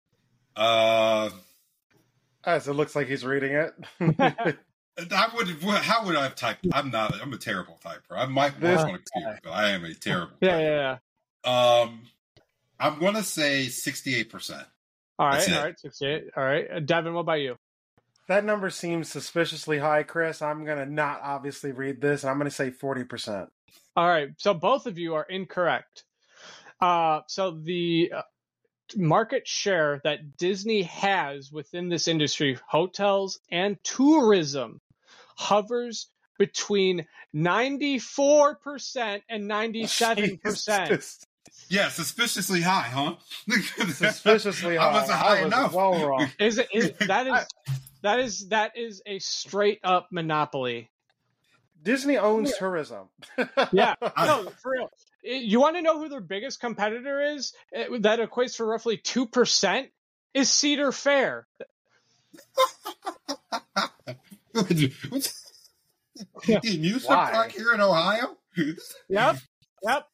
Uh, As it looks like he's reading it. I would. How would I have typed? I'm not. I'm a terrible typer. I might work on a computer, but I am a terrible. Yeah, typer. yeah, yeah. Um, I'm gonna say sixty-eight percent. All right, all right, sixty-eight. All right, uh, Devin, what about you? That number seems suspiciously high, Chris. I'm gonna not obviously read this, and I'm gonna say forty percent. All right, so both of you are incorrect. Uh, so the uh, market share that Disney has within this industry, hotels and tourism, hovers between ninety-four percent and ninety-seven percent. Jesus. Yeah, suspiciously high, huh? Suspiciously high. I wasn't high I was enough. well wrong. Is it? Is, that is that is that is a straight up monopoly. Disney owns tourism. Yeah, no, for real. You want to know who their biggest competitor is? It, that equates for roughly two percent. Is Cedar Fair. The amusement park here in Ohio. Yep. Yep.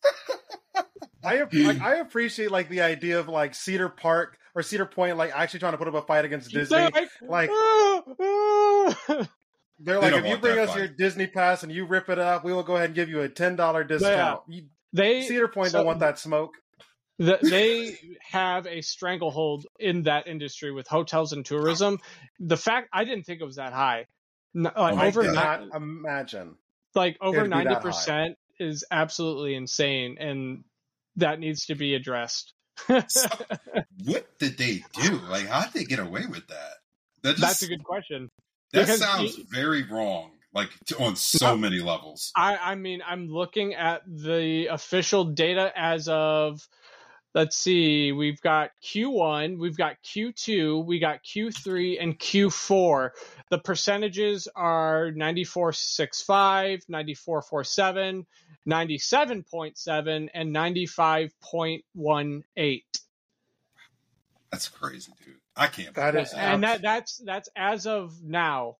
I like, I appreciate like the idea of like Cedar Park or Cedar Point like actually trying to put up a fight against Disney. Like, like uh, uh. they're like, if you bring us fight. your Disney pass and you rip it up, we will go ahead and give you a ten dollar discount. Yeah. You, they Cedar Point so, don't want that smoke. The, they have a stranglehold in that industry with hotels and tourism. The fact I didn't think it was that high. Like oh over not imagine. Like over ninety percent is absolutely insane, and that needs to be addressed. So, what did they do? Like, how did they get away with that? that just, That's a good question. That because sounds you, very wrong, like on so many levels. I, I mean, I'm looking at the official data as of, let's see, we've got Q one, we've got Q two, we got Q three, and Q four. The percentages are ninety-four point six five, ninety-four point four seven, ninety-seven point seven, and ninety-five point one eight. That's crazy, dude. I can't. That is, and that that's that's as of now.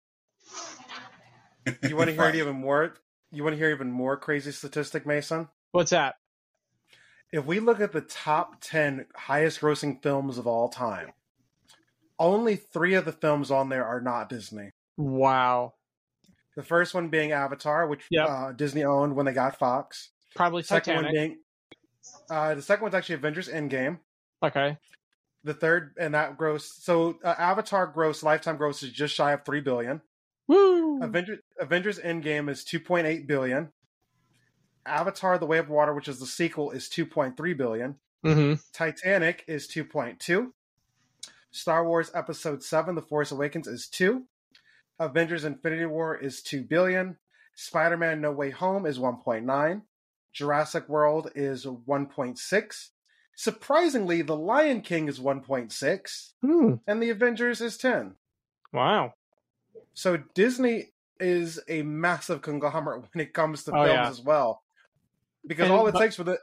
You want to hear right. even more? You want to hear even more crazy statistic, Mason? What's that? If we look at the top ten highest grossing films of all time, only three of the films on there are not Disney. Wow. The first one being Avatar, which yep. uh, Disney owned when they got Fox. Probably second Titanic. One being, uh, the second one's actually Avengers Endgame. Okay. The third, and that gross, so uh, Avatar gross, lifetime gross is just shy of three billion dollars. Woo! Avengers, Avengers Endgame is two point eight billion dollars. Avatar: The Way of Water, which is the sequel, is two point three billion dollars. Mm-hmm. Titanic is two point two. Star Wars Episode seven, The Force Awakens, is two. Avengers Infinity War is two billion dollars. Spider-Man No Way Home is one point nine. Jurassic World is one point six. Surprisingly, The Lion King is one point six. Hmm. And The Avengers is ten. Wow. So Disney is a massive conglomerate when it comes to oh, films yeah. as well. Because and, all it but, takes for the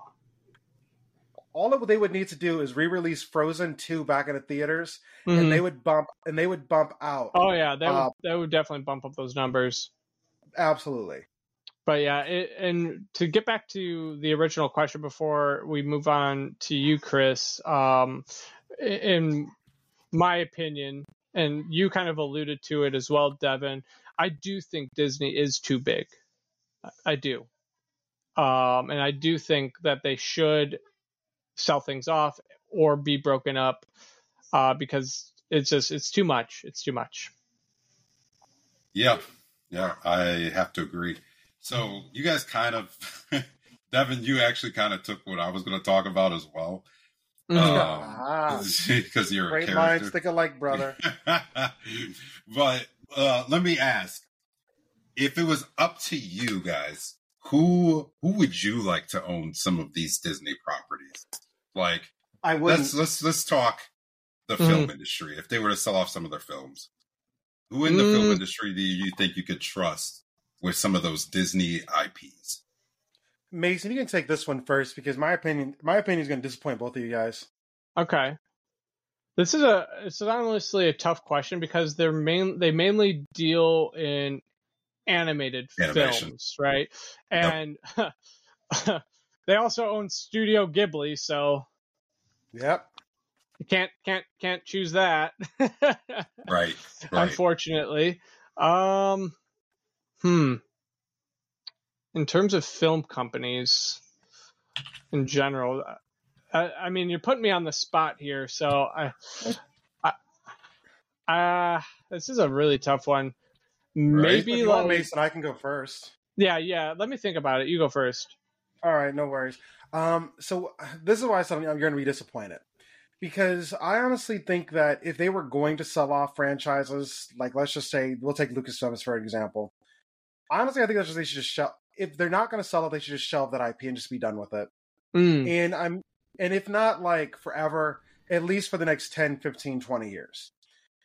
all that they would need to do is re-release Frozen two back in the theaters, mm-hmm. and they would bump and they would bump out. Oh yeah, that uh, would that would definitely bump up those numbers. Absolutely. But yeah, it, and to get back to the original question before we move on to you, Chris, um, in my opinion, and you kind of alluded to it as well, Devin, I do think Disney is too big. I do. Um, and I do think that they should sell things off or be broken up uh, because it's just, it's too much. It's too much. Yeah. Yeah, I have to agree. So you guys kind of, Devin, you actually kind of took what I was going to talk about as well. Mm-hmm. Um, because you're Great a character. minds think alike, brother. But uh, let me ask, if it was up to you guys, who who would you like to own some of these Disney properties? Like, I would. Let's let's let's talk the mm-hmm. film industry. If they were to sell off some of their films, who in the mm. film industry do you think you could trust with some of those Disney I Ps? Mason, you can take this one first because my opinion, my opinion is going to disappoint both of you guys. Okay, this is a it's honestly a tough question because they're main they mainly deal in animated Animation. films, right? And yep. They also own Studio Ghibli, so yep, you can't can't can't choose that. right, right. Unfortunately, um, hmm. In terms of film companies in general, I, I mean, you're putting me on the spot here, so I, I, uh, this is a really tough one. Maybe if you like want, Mason, I can go first. Yeah, yeah. Let me think about it. You go first. All right, no worries. Um, so this is why I said I'm going to be disappointed because I honestly think that if they were going to sell off franchises, like let's just say we'll take Lucasfilms for example. Honestly, I think that's just, they should just shelve. If they're not going to sell it, they should just shelve that I P and just be done with it. Mm. And I'm, and if not like forever, at least for the next ten, fifteen, twenty years.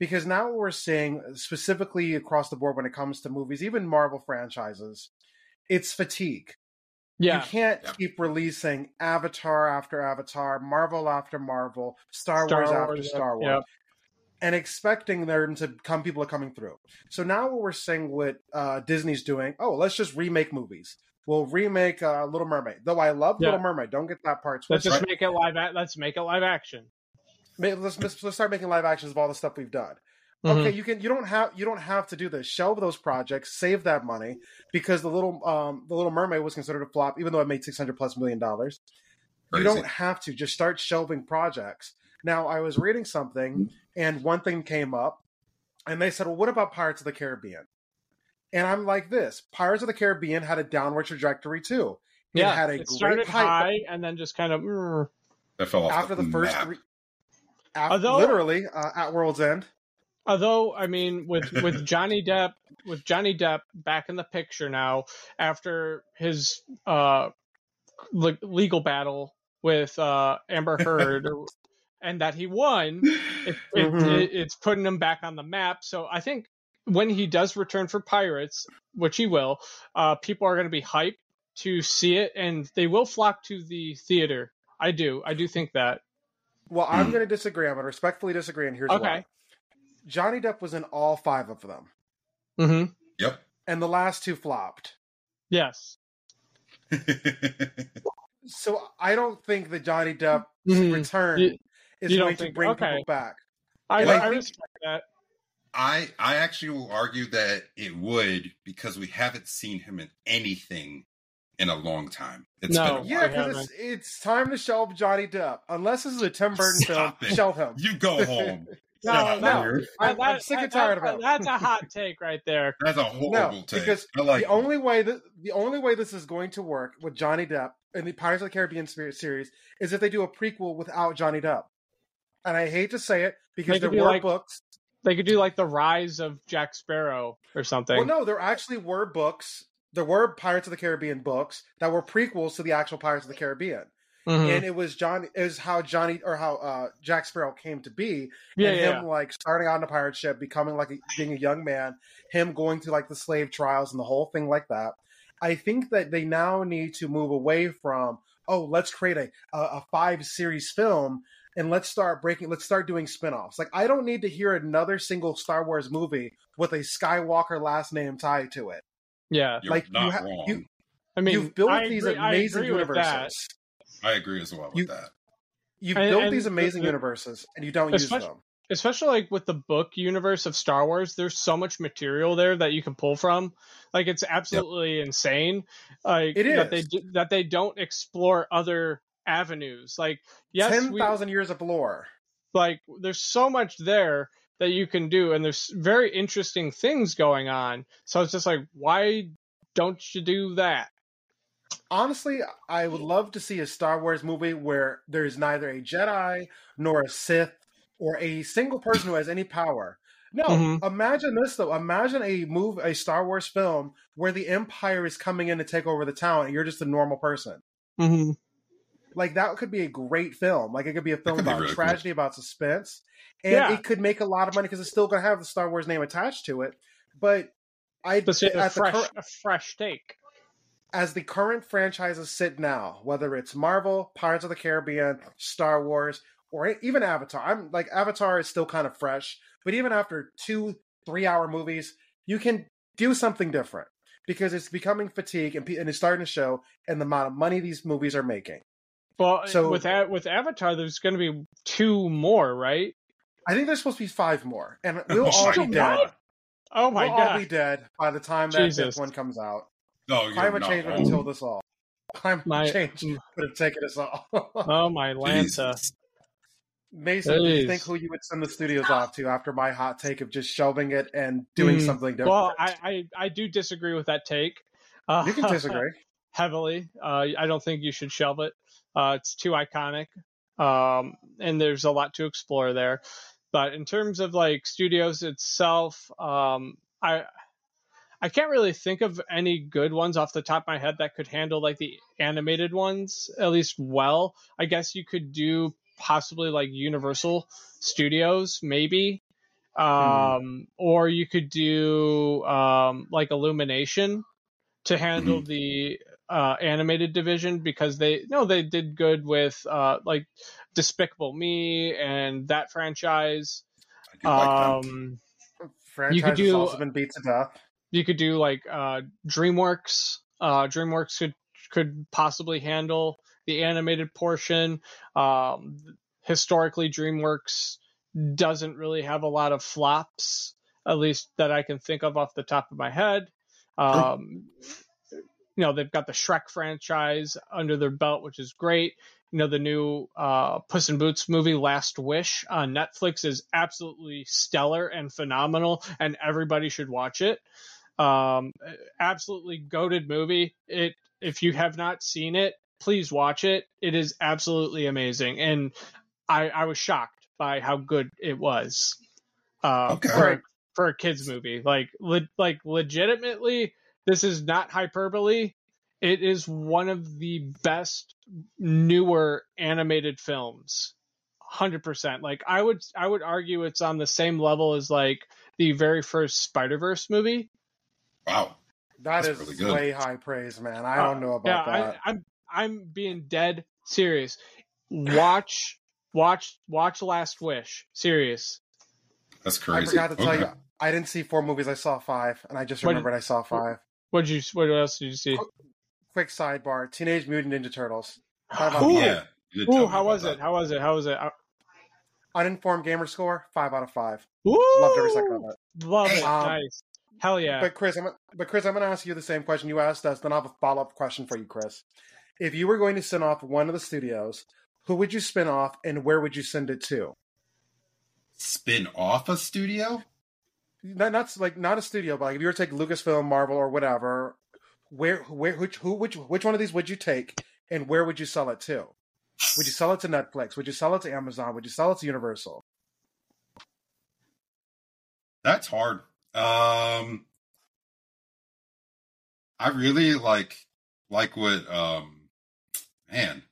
because now what we're seeing specifically across the board when it comes to movies, even Marvel franchises, it's fatigue. Yeah. You can't Yeah. keep releasing Avatar after Avatar, Marvel after Marvel, Star, Star Wars, Wars, after yep, Star Wars, yep. and expecting them to come, people are coming through. So now what we're seeing what uh, Disney's doing, oh, let's just remake movies. We'll remake uh, Little Mermaid. Though I love Yeah. Little Mermaid, don't get that part Let's twisted. just make it live. A- let's make it live action. May- Let's, let's let's start making live actions of all the stuff we've done. Mhm. Okay, you can you don't have you don't have to do this. Shelve those projects, save that money, because the little um the Little Mermaid was considered a flop, even though it made six hundred plus million dollars. You Crazy. don't have to just start shelving projects. Now, I was reading something, and one thing came up, and they said, "Well, what about Pirates of the Caribbean?" And I'm like, "This Pirates of the Caribbean had a downward trajectory too. It Yeah, had a it great started hype high and then just kind of. mm. That fell off after the first map. three, after, Although- literally uh, at World's End." Although, I mean, with with Johnny Depp, with Johnny Depp back in the picture now after his uh, le- legal battle with uh, Amber Heard, or, and that he won, it, it, Mhm. it, it's putting him back on the map. So I think when he does return for Pirates, which he will, uh, people are going to be hyped to see it, and they will flock to the theater. I do, I do think that. Well, I'm going to disagree. I'm going to respectfully disagree, and here's Okay. why. Johnny Depp was in all five of them, Mm-hmm. Yep. and the last two flopped. Yes. So I don't think that Johnny Depp's Mhm. return You- is you don't going to think- bring okay. people back. I, And I I think- respect that. I I actually will argue that it would, because we haven't seen him in anything in a long time. It's No. been a while. Yeah, I because it's, it's time to shelve Johnny Depp. Unless this is a Tim Burton Stop film, it. shelve him. You go home. No, Get no. out of here. I'm, I'm That- sick and that- tired of that- him. That's a hot take right there. That's a horrible No, take. because I like the only way that the only way this is going to work with Johnny Depp in the Pirates of the Caribbean se- series is if they do a prequel without Johnny Depp. And I hate to say it because They there could do were like- books. They could do like the rise of Jack Sparrow or something. Well, no, there actually were books. There were Pirates of the Caribbean books that were prequels to the actual Pirates of the Caribbean, Mhm. and it was Johnny. It was how Johnny or how uh, Jack Sparrow came to be, yeah, and yeah. him like starting out on a pirate ship, becoming like a, being a young man, him going through like the slave trials and the whole thing like that. I think that they now need to move away from oh, let's create a a, a five series film. And let's start breaking, let's start doing spin-offs. Like, I don't need to hear another single Star Wars movie with a Skywalker last name tied to it. yeah. You're like, not you ha- wrong. you- I mean, You've built I these agree- I amazing agree with that. universes. I agree as well with You- that. You've And- built and these amazing the- universes, and you don't use Especially- them. Especially like with the book universe of Star Wars, there's so much material there that you can pull from. Like it's absolutely insane. Like It that they is. d- that they don't explore other avenues. Like yes, Ten we, thousand years of lore. like there's so much there that you can do, and there's very interesting things going on. So it's just like, why don't you do that? Honestly, I would love to see a Star Wars movie where there's neither a Jedi nor a Sith or a single person who has any power. No, Mhm. imagine this though. Imagine a move, a Star Wars film where the Empire is coming in to take over the town, and you're just a normal person. Mm-hmm. Like that could be a great film. Like it could be a film could be about really tragedy, about suspense, and Yeah. it could make a lot of money because it's still going to have the Star Wars name attached to it. But I, But see, a at the fresh, cur- a fresh take. as the current franchises sit now, whether it's Marvel, Pirates of the Caribbean, Star Wars, or even Avatar, I'm like Avatar is still kind of fresh. But even after two, three-hour movies, you can do something different because it's becoming fatigue, and, pe- and it's starting to show in the amount of money these movies are making. Well, So- with A- with Avatar, there's going to be two more, right? I think there's supposed to be five more, and we'll Oh all my be dead. God. Oh my we'll god! all be dead by the time that Jesus. fifth one comes out. No, you're Climate not change would wrong. have killed us all. Climate My- change would have taken us all. Oh my Lanta! Jesus. Mason, do you Jeez. think who you would send the studios off to after my hot take of just shelving it and doing Hmm. something different? Well, I, I I do disagree with that take. Uh, you can disagree. heavily. Uh, I don't think you should shelve it. Uh, it's too iconic, um, and there's a lot to explore there. But in terms of like studios itself, um, I I can't really think of any good ones off the top of my head that could handle like the animated ones at least well. I guess you could do possibly like Universal Studios, maybe. Um, or you could do um, like Illumination to handle Mhm. the uh, animated division, because they no they did good with uh, like Despicable Me and that franchise. I do like them. Um, you Franchise could has do also been beat to death. you could do like uh, DreamWorks. Uh, DreamWorks could could possibly handle the animated portion. Um, historically, DreamWorks doesn't really have a lot of flops, at least that I can think of off the top of my head. Um, you know, they've got the Shrek franchise under their belt, which is great. You know, the new uh, Puss in Boots movie, Last Wish, on Netflix is absolutely stellar and phenomenal, and everybody should watch it. Um, absolutely goated movie. It if you have not seen it, please watch it. It is absolutely amazing, and I, I was shocked by how good it was uh, Okay. for Right. for a kids movie. Like le- like legitimately, this is not hyperbole. It is one of the best newer animated films. one hundred percent. Like I would I would argue it's on the same level as like the very first Spider-Verse movie. Wow. That That's is really good. way high praise, man. I Uh, don't know yeah, about that. I, I'm I'm being dead serious. Watch watch watch Last Wish. Serious. That's I, crazy. forgot to tell Okay. you, I didn't see four movies. I saw five, and I just What- remembered I saw five. What did you what else did you see? Quick sidebar: Teenage Mutant Ninja Turtles. Five out Oh of Ooh. five. yeah. You did tell Ooh, me how about was that. it? How was it? How was it? Uh, Uninformed gamer score: five out of five. Woo! Loved every second of it. Love it. Um, Nice. Hell yeah. But Chris, I'm but Chris, I'm going to ask you the same question you asked us. Then I have a follow up question for you, Chris. If you were going to send off one of the studios, who would you spin off, and where would you send it to? Spin off a studio? Not, not like not a studio, but like if you were to take Lucasfilm, Marvel, or whatever, where, where, which, who, which, which one of these would you take, and where would you sell it to? Would you sell it to Netflix? Would you sell it to Amazon? Would you sell it to Universal? That's hard. Um, I really like like what um, man.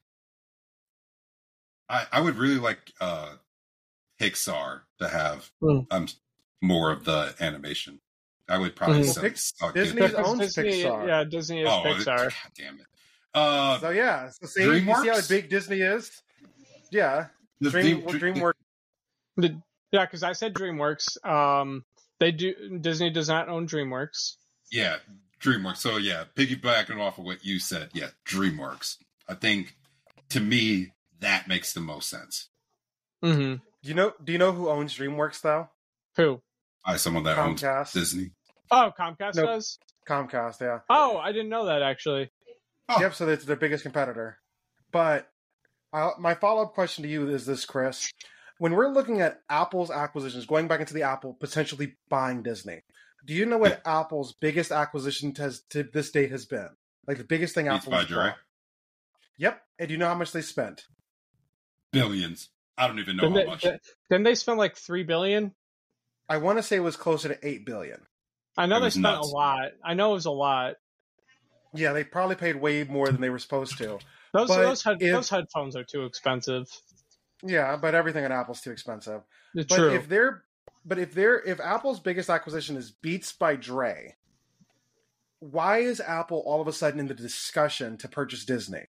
I I would really like uh, Pixar to have Mm. um more of the animation. I would probably Mhm. sell, Well, Pix- suck Disney it. Disney's owns Disney, Pixar. yeah, Disney is Oh, Pixar. God damn it! Uh, So yeah, so see, you see how DreamWorks? big Disney is? Yeah, the Dream, Dream- DreamWorks. The- yeah, because I said DreamWorks. Um, they do. Disney does not own DreamWorks. Yeah, DreamWorks. So yeah, piggybacking off of what you said, yeah, DreamWorks. I think to me that makes the most sense. Mm-hmm. Do you know? Do you know who owns DreamWorks though? Who? I someone that owns Comcast. Disney. Oh, Comcast Nope. does. Comcast, yeah. Oh, I didn't know that actually. Oh, Yep, so that's their biggest competitor. But I, my follow up question to you is this, Chris. When we're looking at Apple's acquisitions, going back into the Apple, potentially buying Disney, do you know what Apple's biggest acquisition has, to this date has been? Like the biggest thing Beats Apple by has Dre. bought? Yep. And do you know how much they spent? Billions. I don't even know Didn't how they, much. di- didn't they spend like three billion? I want to say it was closer to eight billion. I know It they was spent nuts. a lot. I know it was a lot. Yeah, they probably paid way more than they were supposed to. Those But those, head, if- those headphones are too expensive. Yeah, but everything at Apple's too expensive. It's But true. if they're but if they're if Apple's biggest acquisition is Beats by Dre, why is Apple all of a sudden in the discussion to purchase Disney?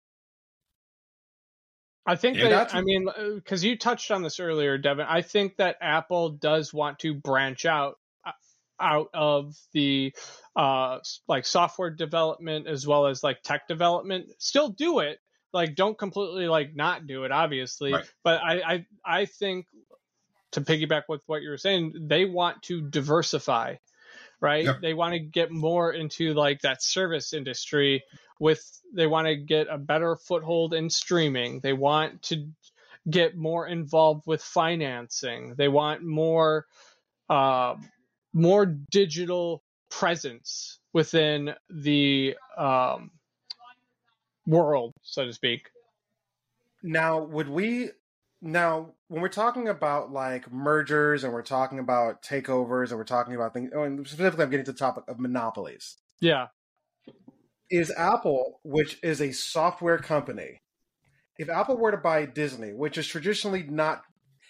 I think Yeah, that, that's- I mean, because you touched on this earlier, Devin. I think that Apple does want to branch out uh, out of the uh like software development as well as like tech development. Still do it, like don't completely like not do it, obviously. Right. But I, I I think, to piggyback with what you were saying, they want to diversify, right? Yep. They want to get more into like that service industry. With they want to get a better foothold in streaming. They want to get more involved with financing. They want more uh, more digital presence within the um, world, so to speak. Now, would we now when we're talking about like mergers and we're talking about takeovers and we're talking about things, oh, and specifically I'm getting to the topic of monopolies. Yeah. Is Apple, which is a software company, if Apple were to buy Disney, which is traditionally not,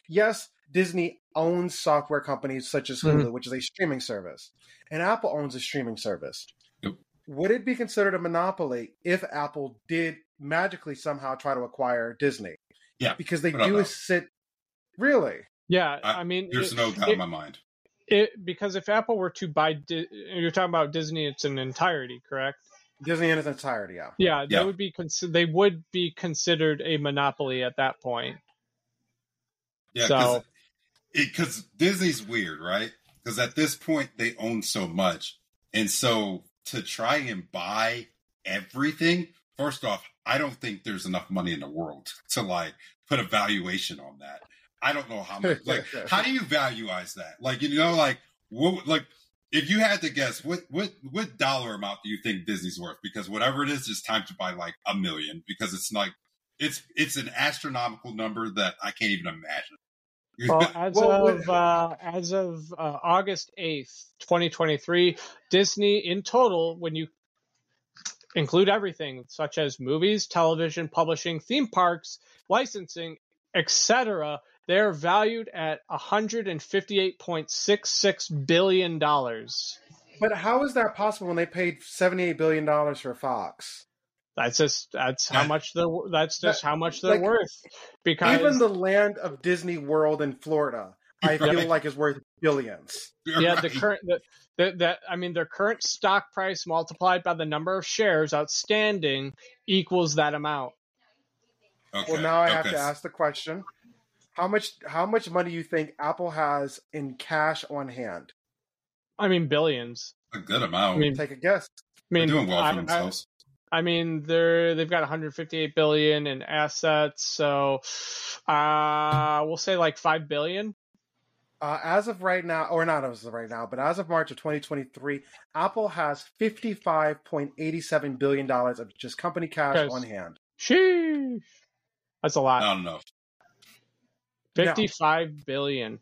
yes, Disney owns software companies such as Hulu, Mhm. which is a streaming service, and Apple owns a streaming service. Yep. Would it be considered a monopoly if Apple did magically somehow try to acquire Disney? Yeah, Because they I don't do know. sit. Really? Yeah, I- I mean, There's it- no doubt it- in my mind. It, because if Apple were to buy, Di- you're talking about Disney, it's an entirety, correct? Disney in its entirety, yeah. Yeah, they Yeah. would be consi- they would be considered a monopoly at that point. Yeah, So- because Disney's weird, right? Because at this point they own so much, and so to try and buy everything, first off, I don't think there's enough money in the world to like put a valuation on that. I don't know how much. Like, how do you valueize that? Like, you know, like what? Like, if you had to guess, what what what dollar amount do you think Disney's worth? Because whatever it is, it's time to buy like a million. Because it's like it's it's an astronomical number that I can't even imagine. Well, as Well, of what- uh, as of uh, August eighth, twenty twenty-three, Disney in total, when you include everything such as movies, television, publishing, theme parks, licensing, et cetera, they're valued at one hundred fifty-eight point six six billion dollars. But how is that possible when they paid seventy-eight billion dollars for Fox? That's just that's how That- much they're that's just how much they're like, worth. Because Even the land of Disney World in Florida, I feel Right. like is worth billions. yeah, the Right. current the, the, the I mean their current stock price multiplied by the number of shares outstanding equals that amount. Okay. Well, now I have okay. to ask the question: How much? How much money do you think Apple has in cash on hand? I mean billions. a good amount. I mean, Take a guess. I They're mean, doing well I, for themselves. I, I mean, they're they've got one hundred fifty-eight billion in assets, so uh, we'll say like five billion. Uh, as of right now, or not as of right now, but as of March of twenty twenty-three, Apple has fifty-five point eight seven billion dollars of just company cash Yes. on hand. Sheesh, that's a lot. I don't know. Fifty-five billion.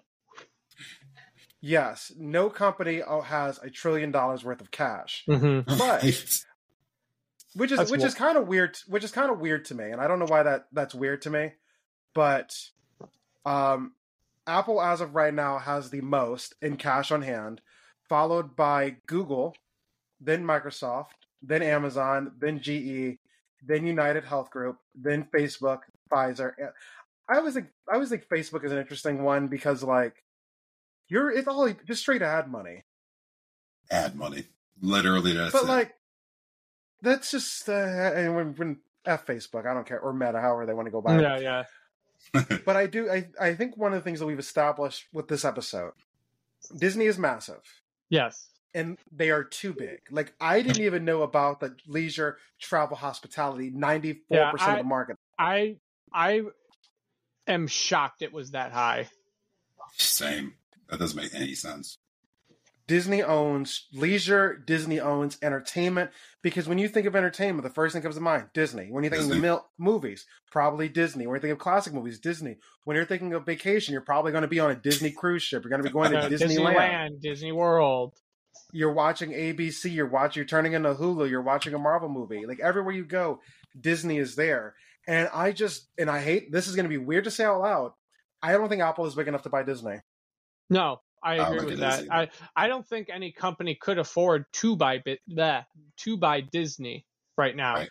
Yes, no company uh, has a trillion dollars worth of cash, Mm-hmm. But- which is That's which wo- is kind of weird. Which is kind of weird to me, and I don't know why that that's weird to me. But um, Apple, as of right now, has the most in cash on hand, followed by Google, then Microsoft, then Amazon, then G E, then United Health Group, then Facebook, Pfizer. I always think I always think Facebook is an interesting one because like you're it's all just straight ad money. Ad money. Literally, that's But it. like, that's just uh, and when, when F Facebook, I don't care, or Meta, however they want to go by it. Yeah, yeah. But I do, I, I think one of the things that we've established with this episode, Disney is massive, Yes. and they are too big. Like I didn't even know about the leisure, travel, hospitality, ninety-four Yeah, percent I- of the market. I I am shocked it was that high. Same. That doesn't make any sense. Disney owns leisure, Disney owns entertainment, because when you think of entertainment, the first thing comes to mind, Disney. When you think Disney. of mil- movies, probably Disney. When you think of classic movies, Disney. When you're thinking of vacation, you're probably going to be on a Disney cruise ship. You're going to be going to Uh, Disneyland. Disneyland, Disney World. You're watching A B C, you're watching, you're turning into Hulu, you're watching a Marvel movie. Like everywhere you go, Disney is there. And I just, and I hate, this is going to be weird to say out loud. I don't think Apple is big enough to buy Disney. No, I I don't agree think with it is that. either. I, I don't think any company could afford to buy bit bleh, to buy Disney right now. Right.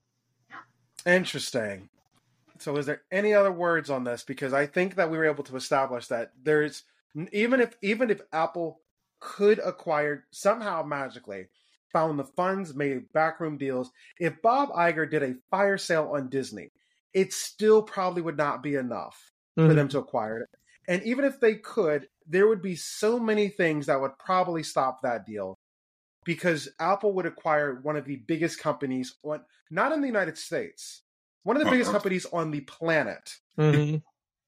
Interesting. So is there any other words on this? Because I think that we were able to establish that there's, even if, even if Apple could acquire somehow magically found the funds, made backroom deals, if Bob Iger did a fire sale on Disney, it still probably would not be enough for Mhm. them to acquire it. And even if they could, there would be so many things that would probably stop that deal because Apple would acquire one of the biggest companies on, not in the United States, one of the biggest Uh-huh. companies on the planet. Mhm.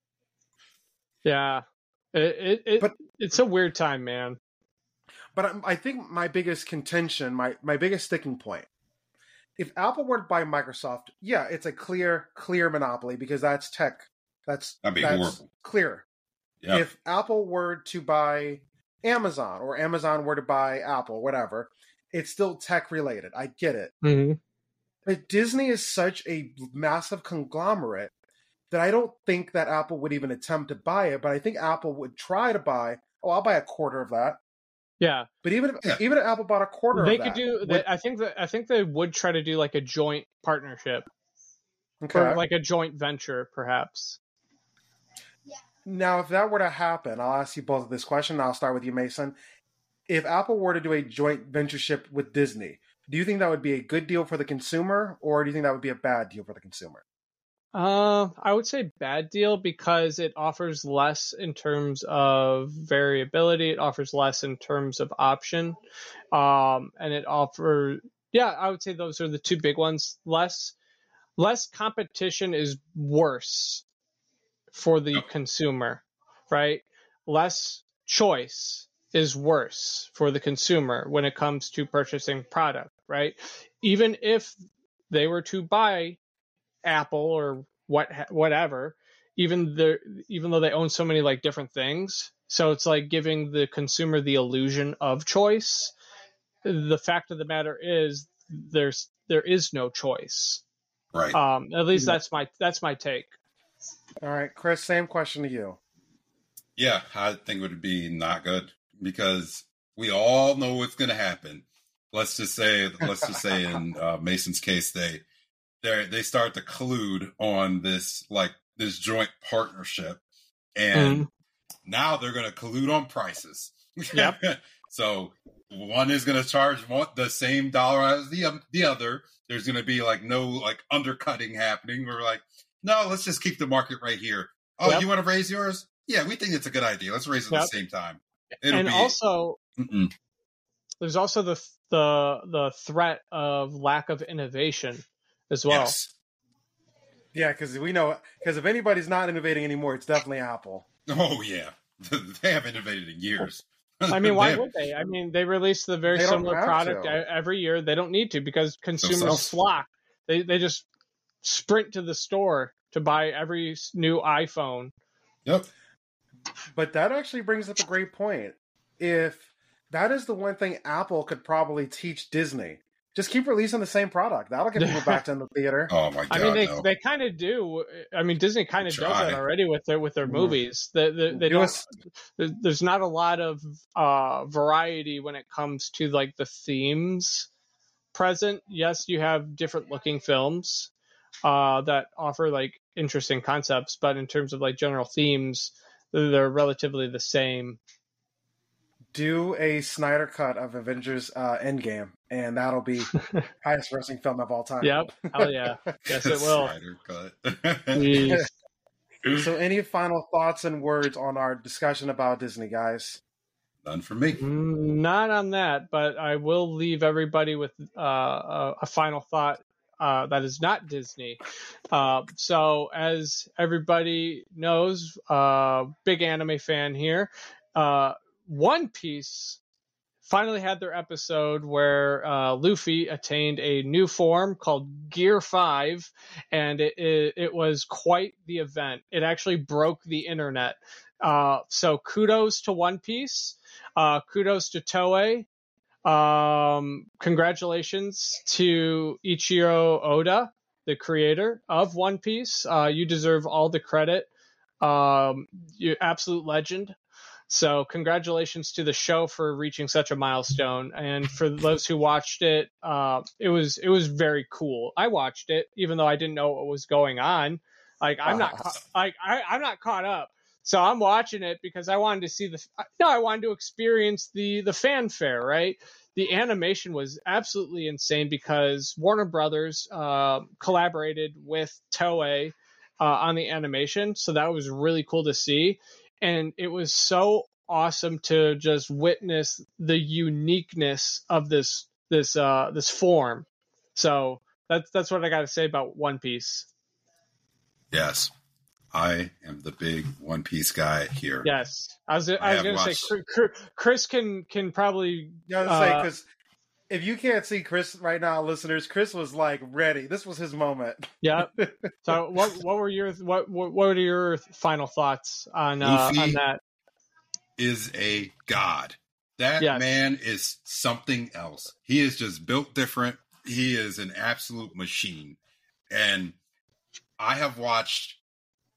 Yeah, it, it, it But- it's a weird time, man. But I, I think my biggest contention, my, my biggest sticking point, if Apple were to buy Microsoft, yeah, it's a clear, clear monopoly because that's tech. That's, That'd be that's horrible. clear. Yeah. If Apple were to buy Amazon or Amazon were to buy Apple, whatever, it's still tech related. I get it. Mm-hmm. But Disney is such a massive conglomerate that I don't think that Apple would even attempt to buy it, but I think Apple would try to buy. Oh, I'll buy a quarter of that. Yeah, but even if Yeah. even if Apple bought a quarter, they of could that, do. would, They, I think that I think they would try to do like a joint partnership, okay. or like a joint venture, perhaps. Now, if that were to happen, I'll ask you both this question. I'll start with you, Mason. If Apple were to do a joint ventureship with Disney, do you think that would be a good deal for the consumer, or do you think that would be a bad deal for the consumer? Uh, I would say bad deal because it offers less in terms of variability. It offers less in terms of option, um, and it offers. Yeah, I would say those are the two big ones. Less, less competition is worse for the consumer, right? Less choice is worse for the consumer when it comes to purchasing product, right? Even if they were to buy Apple or what whatever, even the even though they own so many like different things, so it's like giving the consumer the illusion of choice. The fact of the matter is there's there is no choice. Right. Um, at least that's my that's my take. All right, Chris, same question to you. Yeah, I think it would be not good because we all know what's going to happen. Let's just say, let's just say in uh, Mason's case, they they they start to collude on this like this joint partnership, and mm. now they're going to collude on prices. Yep. So one is going to charge one, the same dollar as the um, the other. There's going to be like no like undercutting happening. We're like, no, let's just keep the market right here. Oh, yep. You want to raise yours? Yeah, we think it's a good idea. Let's raise it yep. at the same time. It'll and be, also, mm-mm. there's also the the the threat of lack of innovation as well. Yes. Yeah, because we know because if anybody's not innovating anymore, it's definitely Apple. Oh yeah, they haven't innovated in years. I mean, why would they? I mean, they release the very similar product to. every year. They don't need to because consumers Themselves. flock. They they just sprint to the store to buy every new iPhone. Yep. But that actually brings up a great point. If that is the one thing Apple could probably teach Disney, just keep releasing the same product. That'll get people back to the theater. Oh my god! I mean, they no. they kind of do. I mean, Disney kind of does that already with their with their mm. movies. They they, they don't. There's not a lot of uh, variety when it comes to like the themes present. Yes, you have different looking films uh, that offer like interesting concepts, but in terms of like general themes, they're relatively the same. Do a Snyder cut of Avengers uh, Endgame, and that'll be highest grossing film of all time. Yep. Hell yeah. Yes, it will. Snyder cut. So any final thoughts and words on our discussion about Disney, guys? None for me. Not on that, but I will leave everybody with uh, a, a final thought uh, that is not Disney. Uh, so as everybody knows, uh, big anime fan here, uh, One Piece finally had their episode where uh, Luffy attained a new form called Gear five, and it, it, it was quite the event. It actually broke the internet. Uh, so kudos to One Piece. Uh, kudos to Toei. Um, congratulations to Ichiro Oda, the creator of One Piece. Uh, you deserve all the credit. Um, you're absolute legend. So congratulations to the show for reaching such a milestone. And for those who watched it, uh, it was it was very cool. I watched it, even though I didn't know what was going on. Like I'm not ca- like I, I'm not caught up. So I'm watching it because I wanted to see the no, I wanted to experience the the fanfare, right? The animation was absolutely insane because Warner Brothers uh, collaborated with Toei uh, on the animation, so that was really cool to see. And it was so awesome to just witness the uniqueness of this this uh, this form. So that's that's what I got to say about One Piece. Yes, I am the big One Piece guy here. Yes, I was I, I was going to watched... say Chris can can probably. Yeah, I was uh, say because if you can't see Chris right now, listeners, Chris was like ready. This was his moment. Yeah. So what what were your what what were your final thoughts on uh, on that? Is a god. That yes. man is something else. He is just built different. He is an absolute machine. And I have watched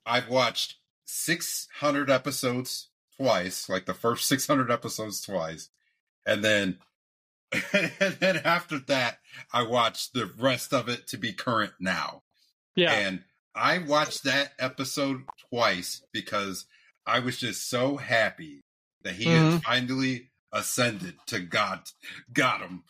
I've watched six hundred episodes twice, like the first six hundred episodes twice. And then, and then after that, I watched the rest of it to be current now. Yeah. And I watched that episode twice because I was just so happy that he Mhm. had finally ascended to God. Got him.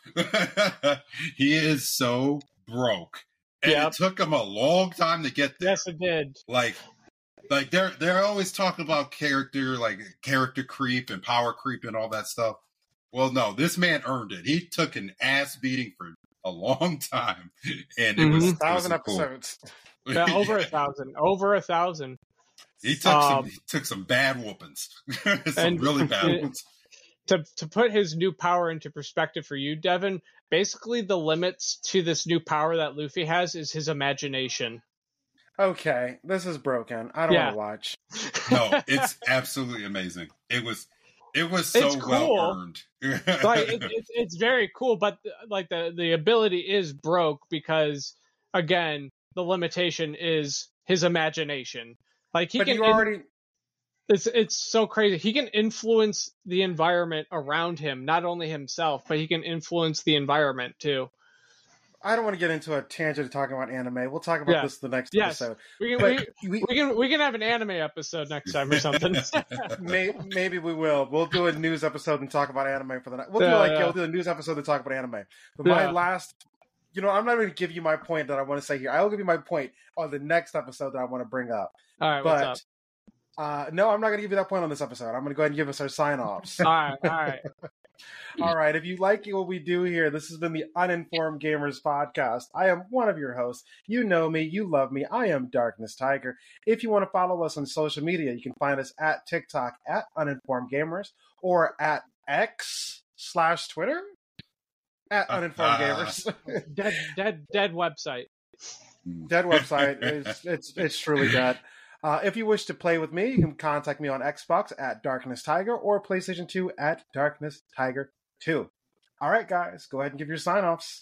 He is so broke. And Yep. it took him a long time to get there. Yes, it did. Like, like they're they're always talking about character, like character creep and power creep and all that stuff. Well, no, this man earned it. He took an ass beating for a long time, and it was, Mhm. it was Thousand cool. episodes. Yeah, over a thousand. Over a thousand. He took Um, some. He took some bad whoopings. some and- really bad and- ones. To to put his new power into perspective for you, Devin, basically the limits to this new power that Luffy has is his imagination. Okay, this is broken. I don't Yeah. want to watch. No, it's absolutely amazing. It was. It was so It's cool. well earned. like it, it, it's very cool, but like the the ability is broke because again the limitation is his imagination. Like he But can you in- already. it's it's so crazy. He can influence the environment around him, not only himself, but he can influence the environment too. I don't want to get into a tangent of talking about anime. We'll talk about Yeah. this the next Yes. episode. We can But we, we, we can we can have an anime episode next time or something. may, maybe we will. We'll do a news episode and talk about anime for the night. We'll do Yeah, like yeah. yeah, we'll do a news episode to talk about anime. But my Yeah. last, you know, I'm not going to give you my point that I want to say here. I will give you my point on the next episode that I want to bring up. All right, what's up? But uh, no, I'm not going to give you that point on this episode. I'm going to go ahead and give us our sign offs. All right, all right. All right. If you like what we do here, this has been the Uninformed Gamers Podcast. I am one of your hosts. You know me. You love me. I am Darkness Tiger. If you want to follow us on social media, you can find us at TikTok at Uninformed Gamers or at X slash Twitter at Uninformed Gamers. Dead dead dead website. Dead website. It's, it's, it's truly dead. Uh, if you wish to play with me, you can contact me on Xbox at Darkness Tiger or PlayStation two at Darkness Tiger two. All right, guys, go ahead and give your sign-offs.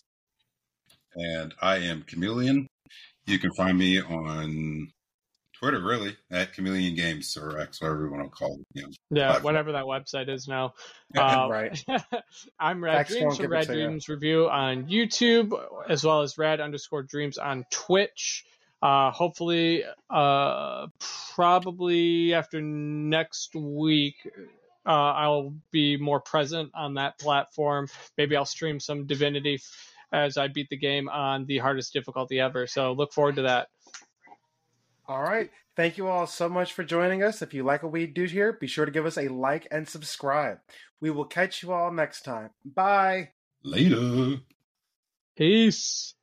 And I am Chameleon. You can find me on Twitter, really, at Chameleon Games or X, whatever you want to call it. You know, Yeah, platform. whatever that website is now. Yeah, Uh, right. I'm Red X Dreams won't from give it Red to you. Dreams Review on YouTube, as well as Red underscore Dreams on Twitch. Uh, hopefully, uh, probably after next week, uh, I'll be more present on that platform. Maybe I'll stream some Divinity f- as I beat the game on the hardest difficulty ever. So look forward to that. All right. Thank you all so much for joining us. If you like what we do here, be sure to give us a like and subscribe. We will catch you all next time. Bye. Later. Peace.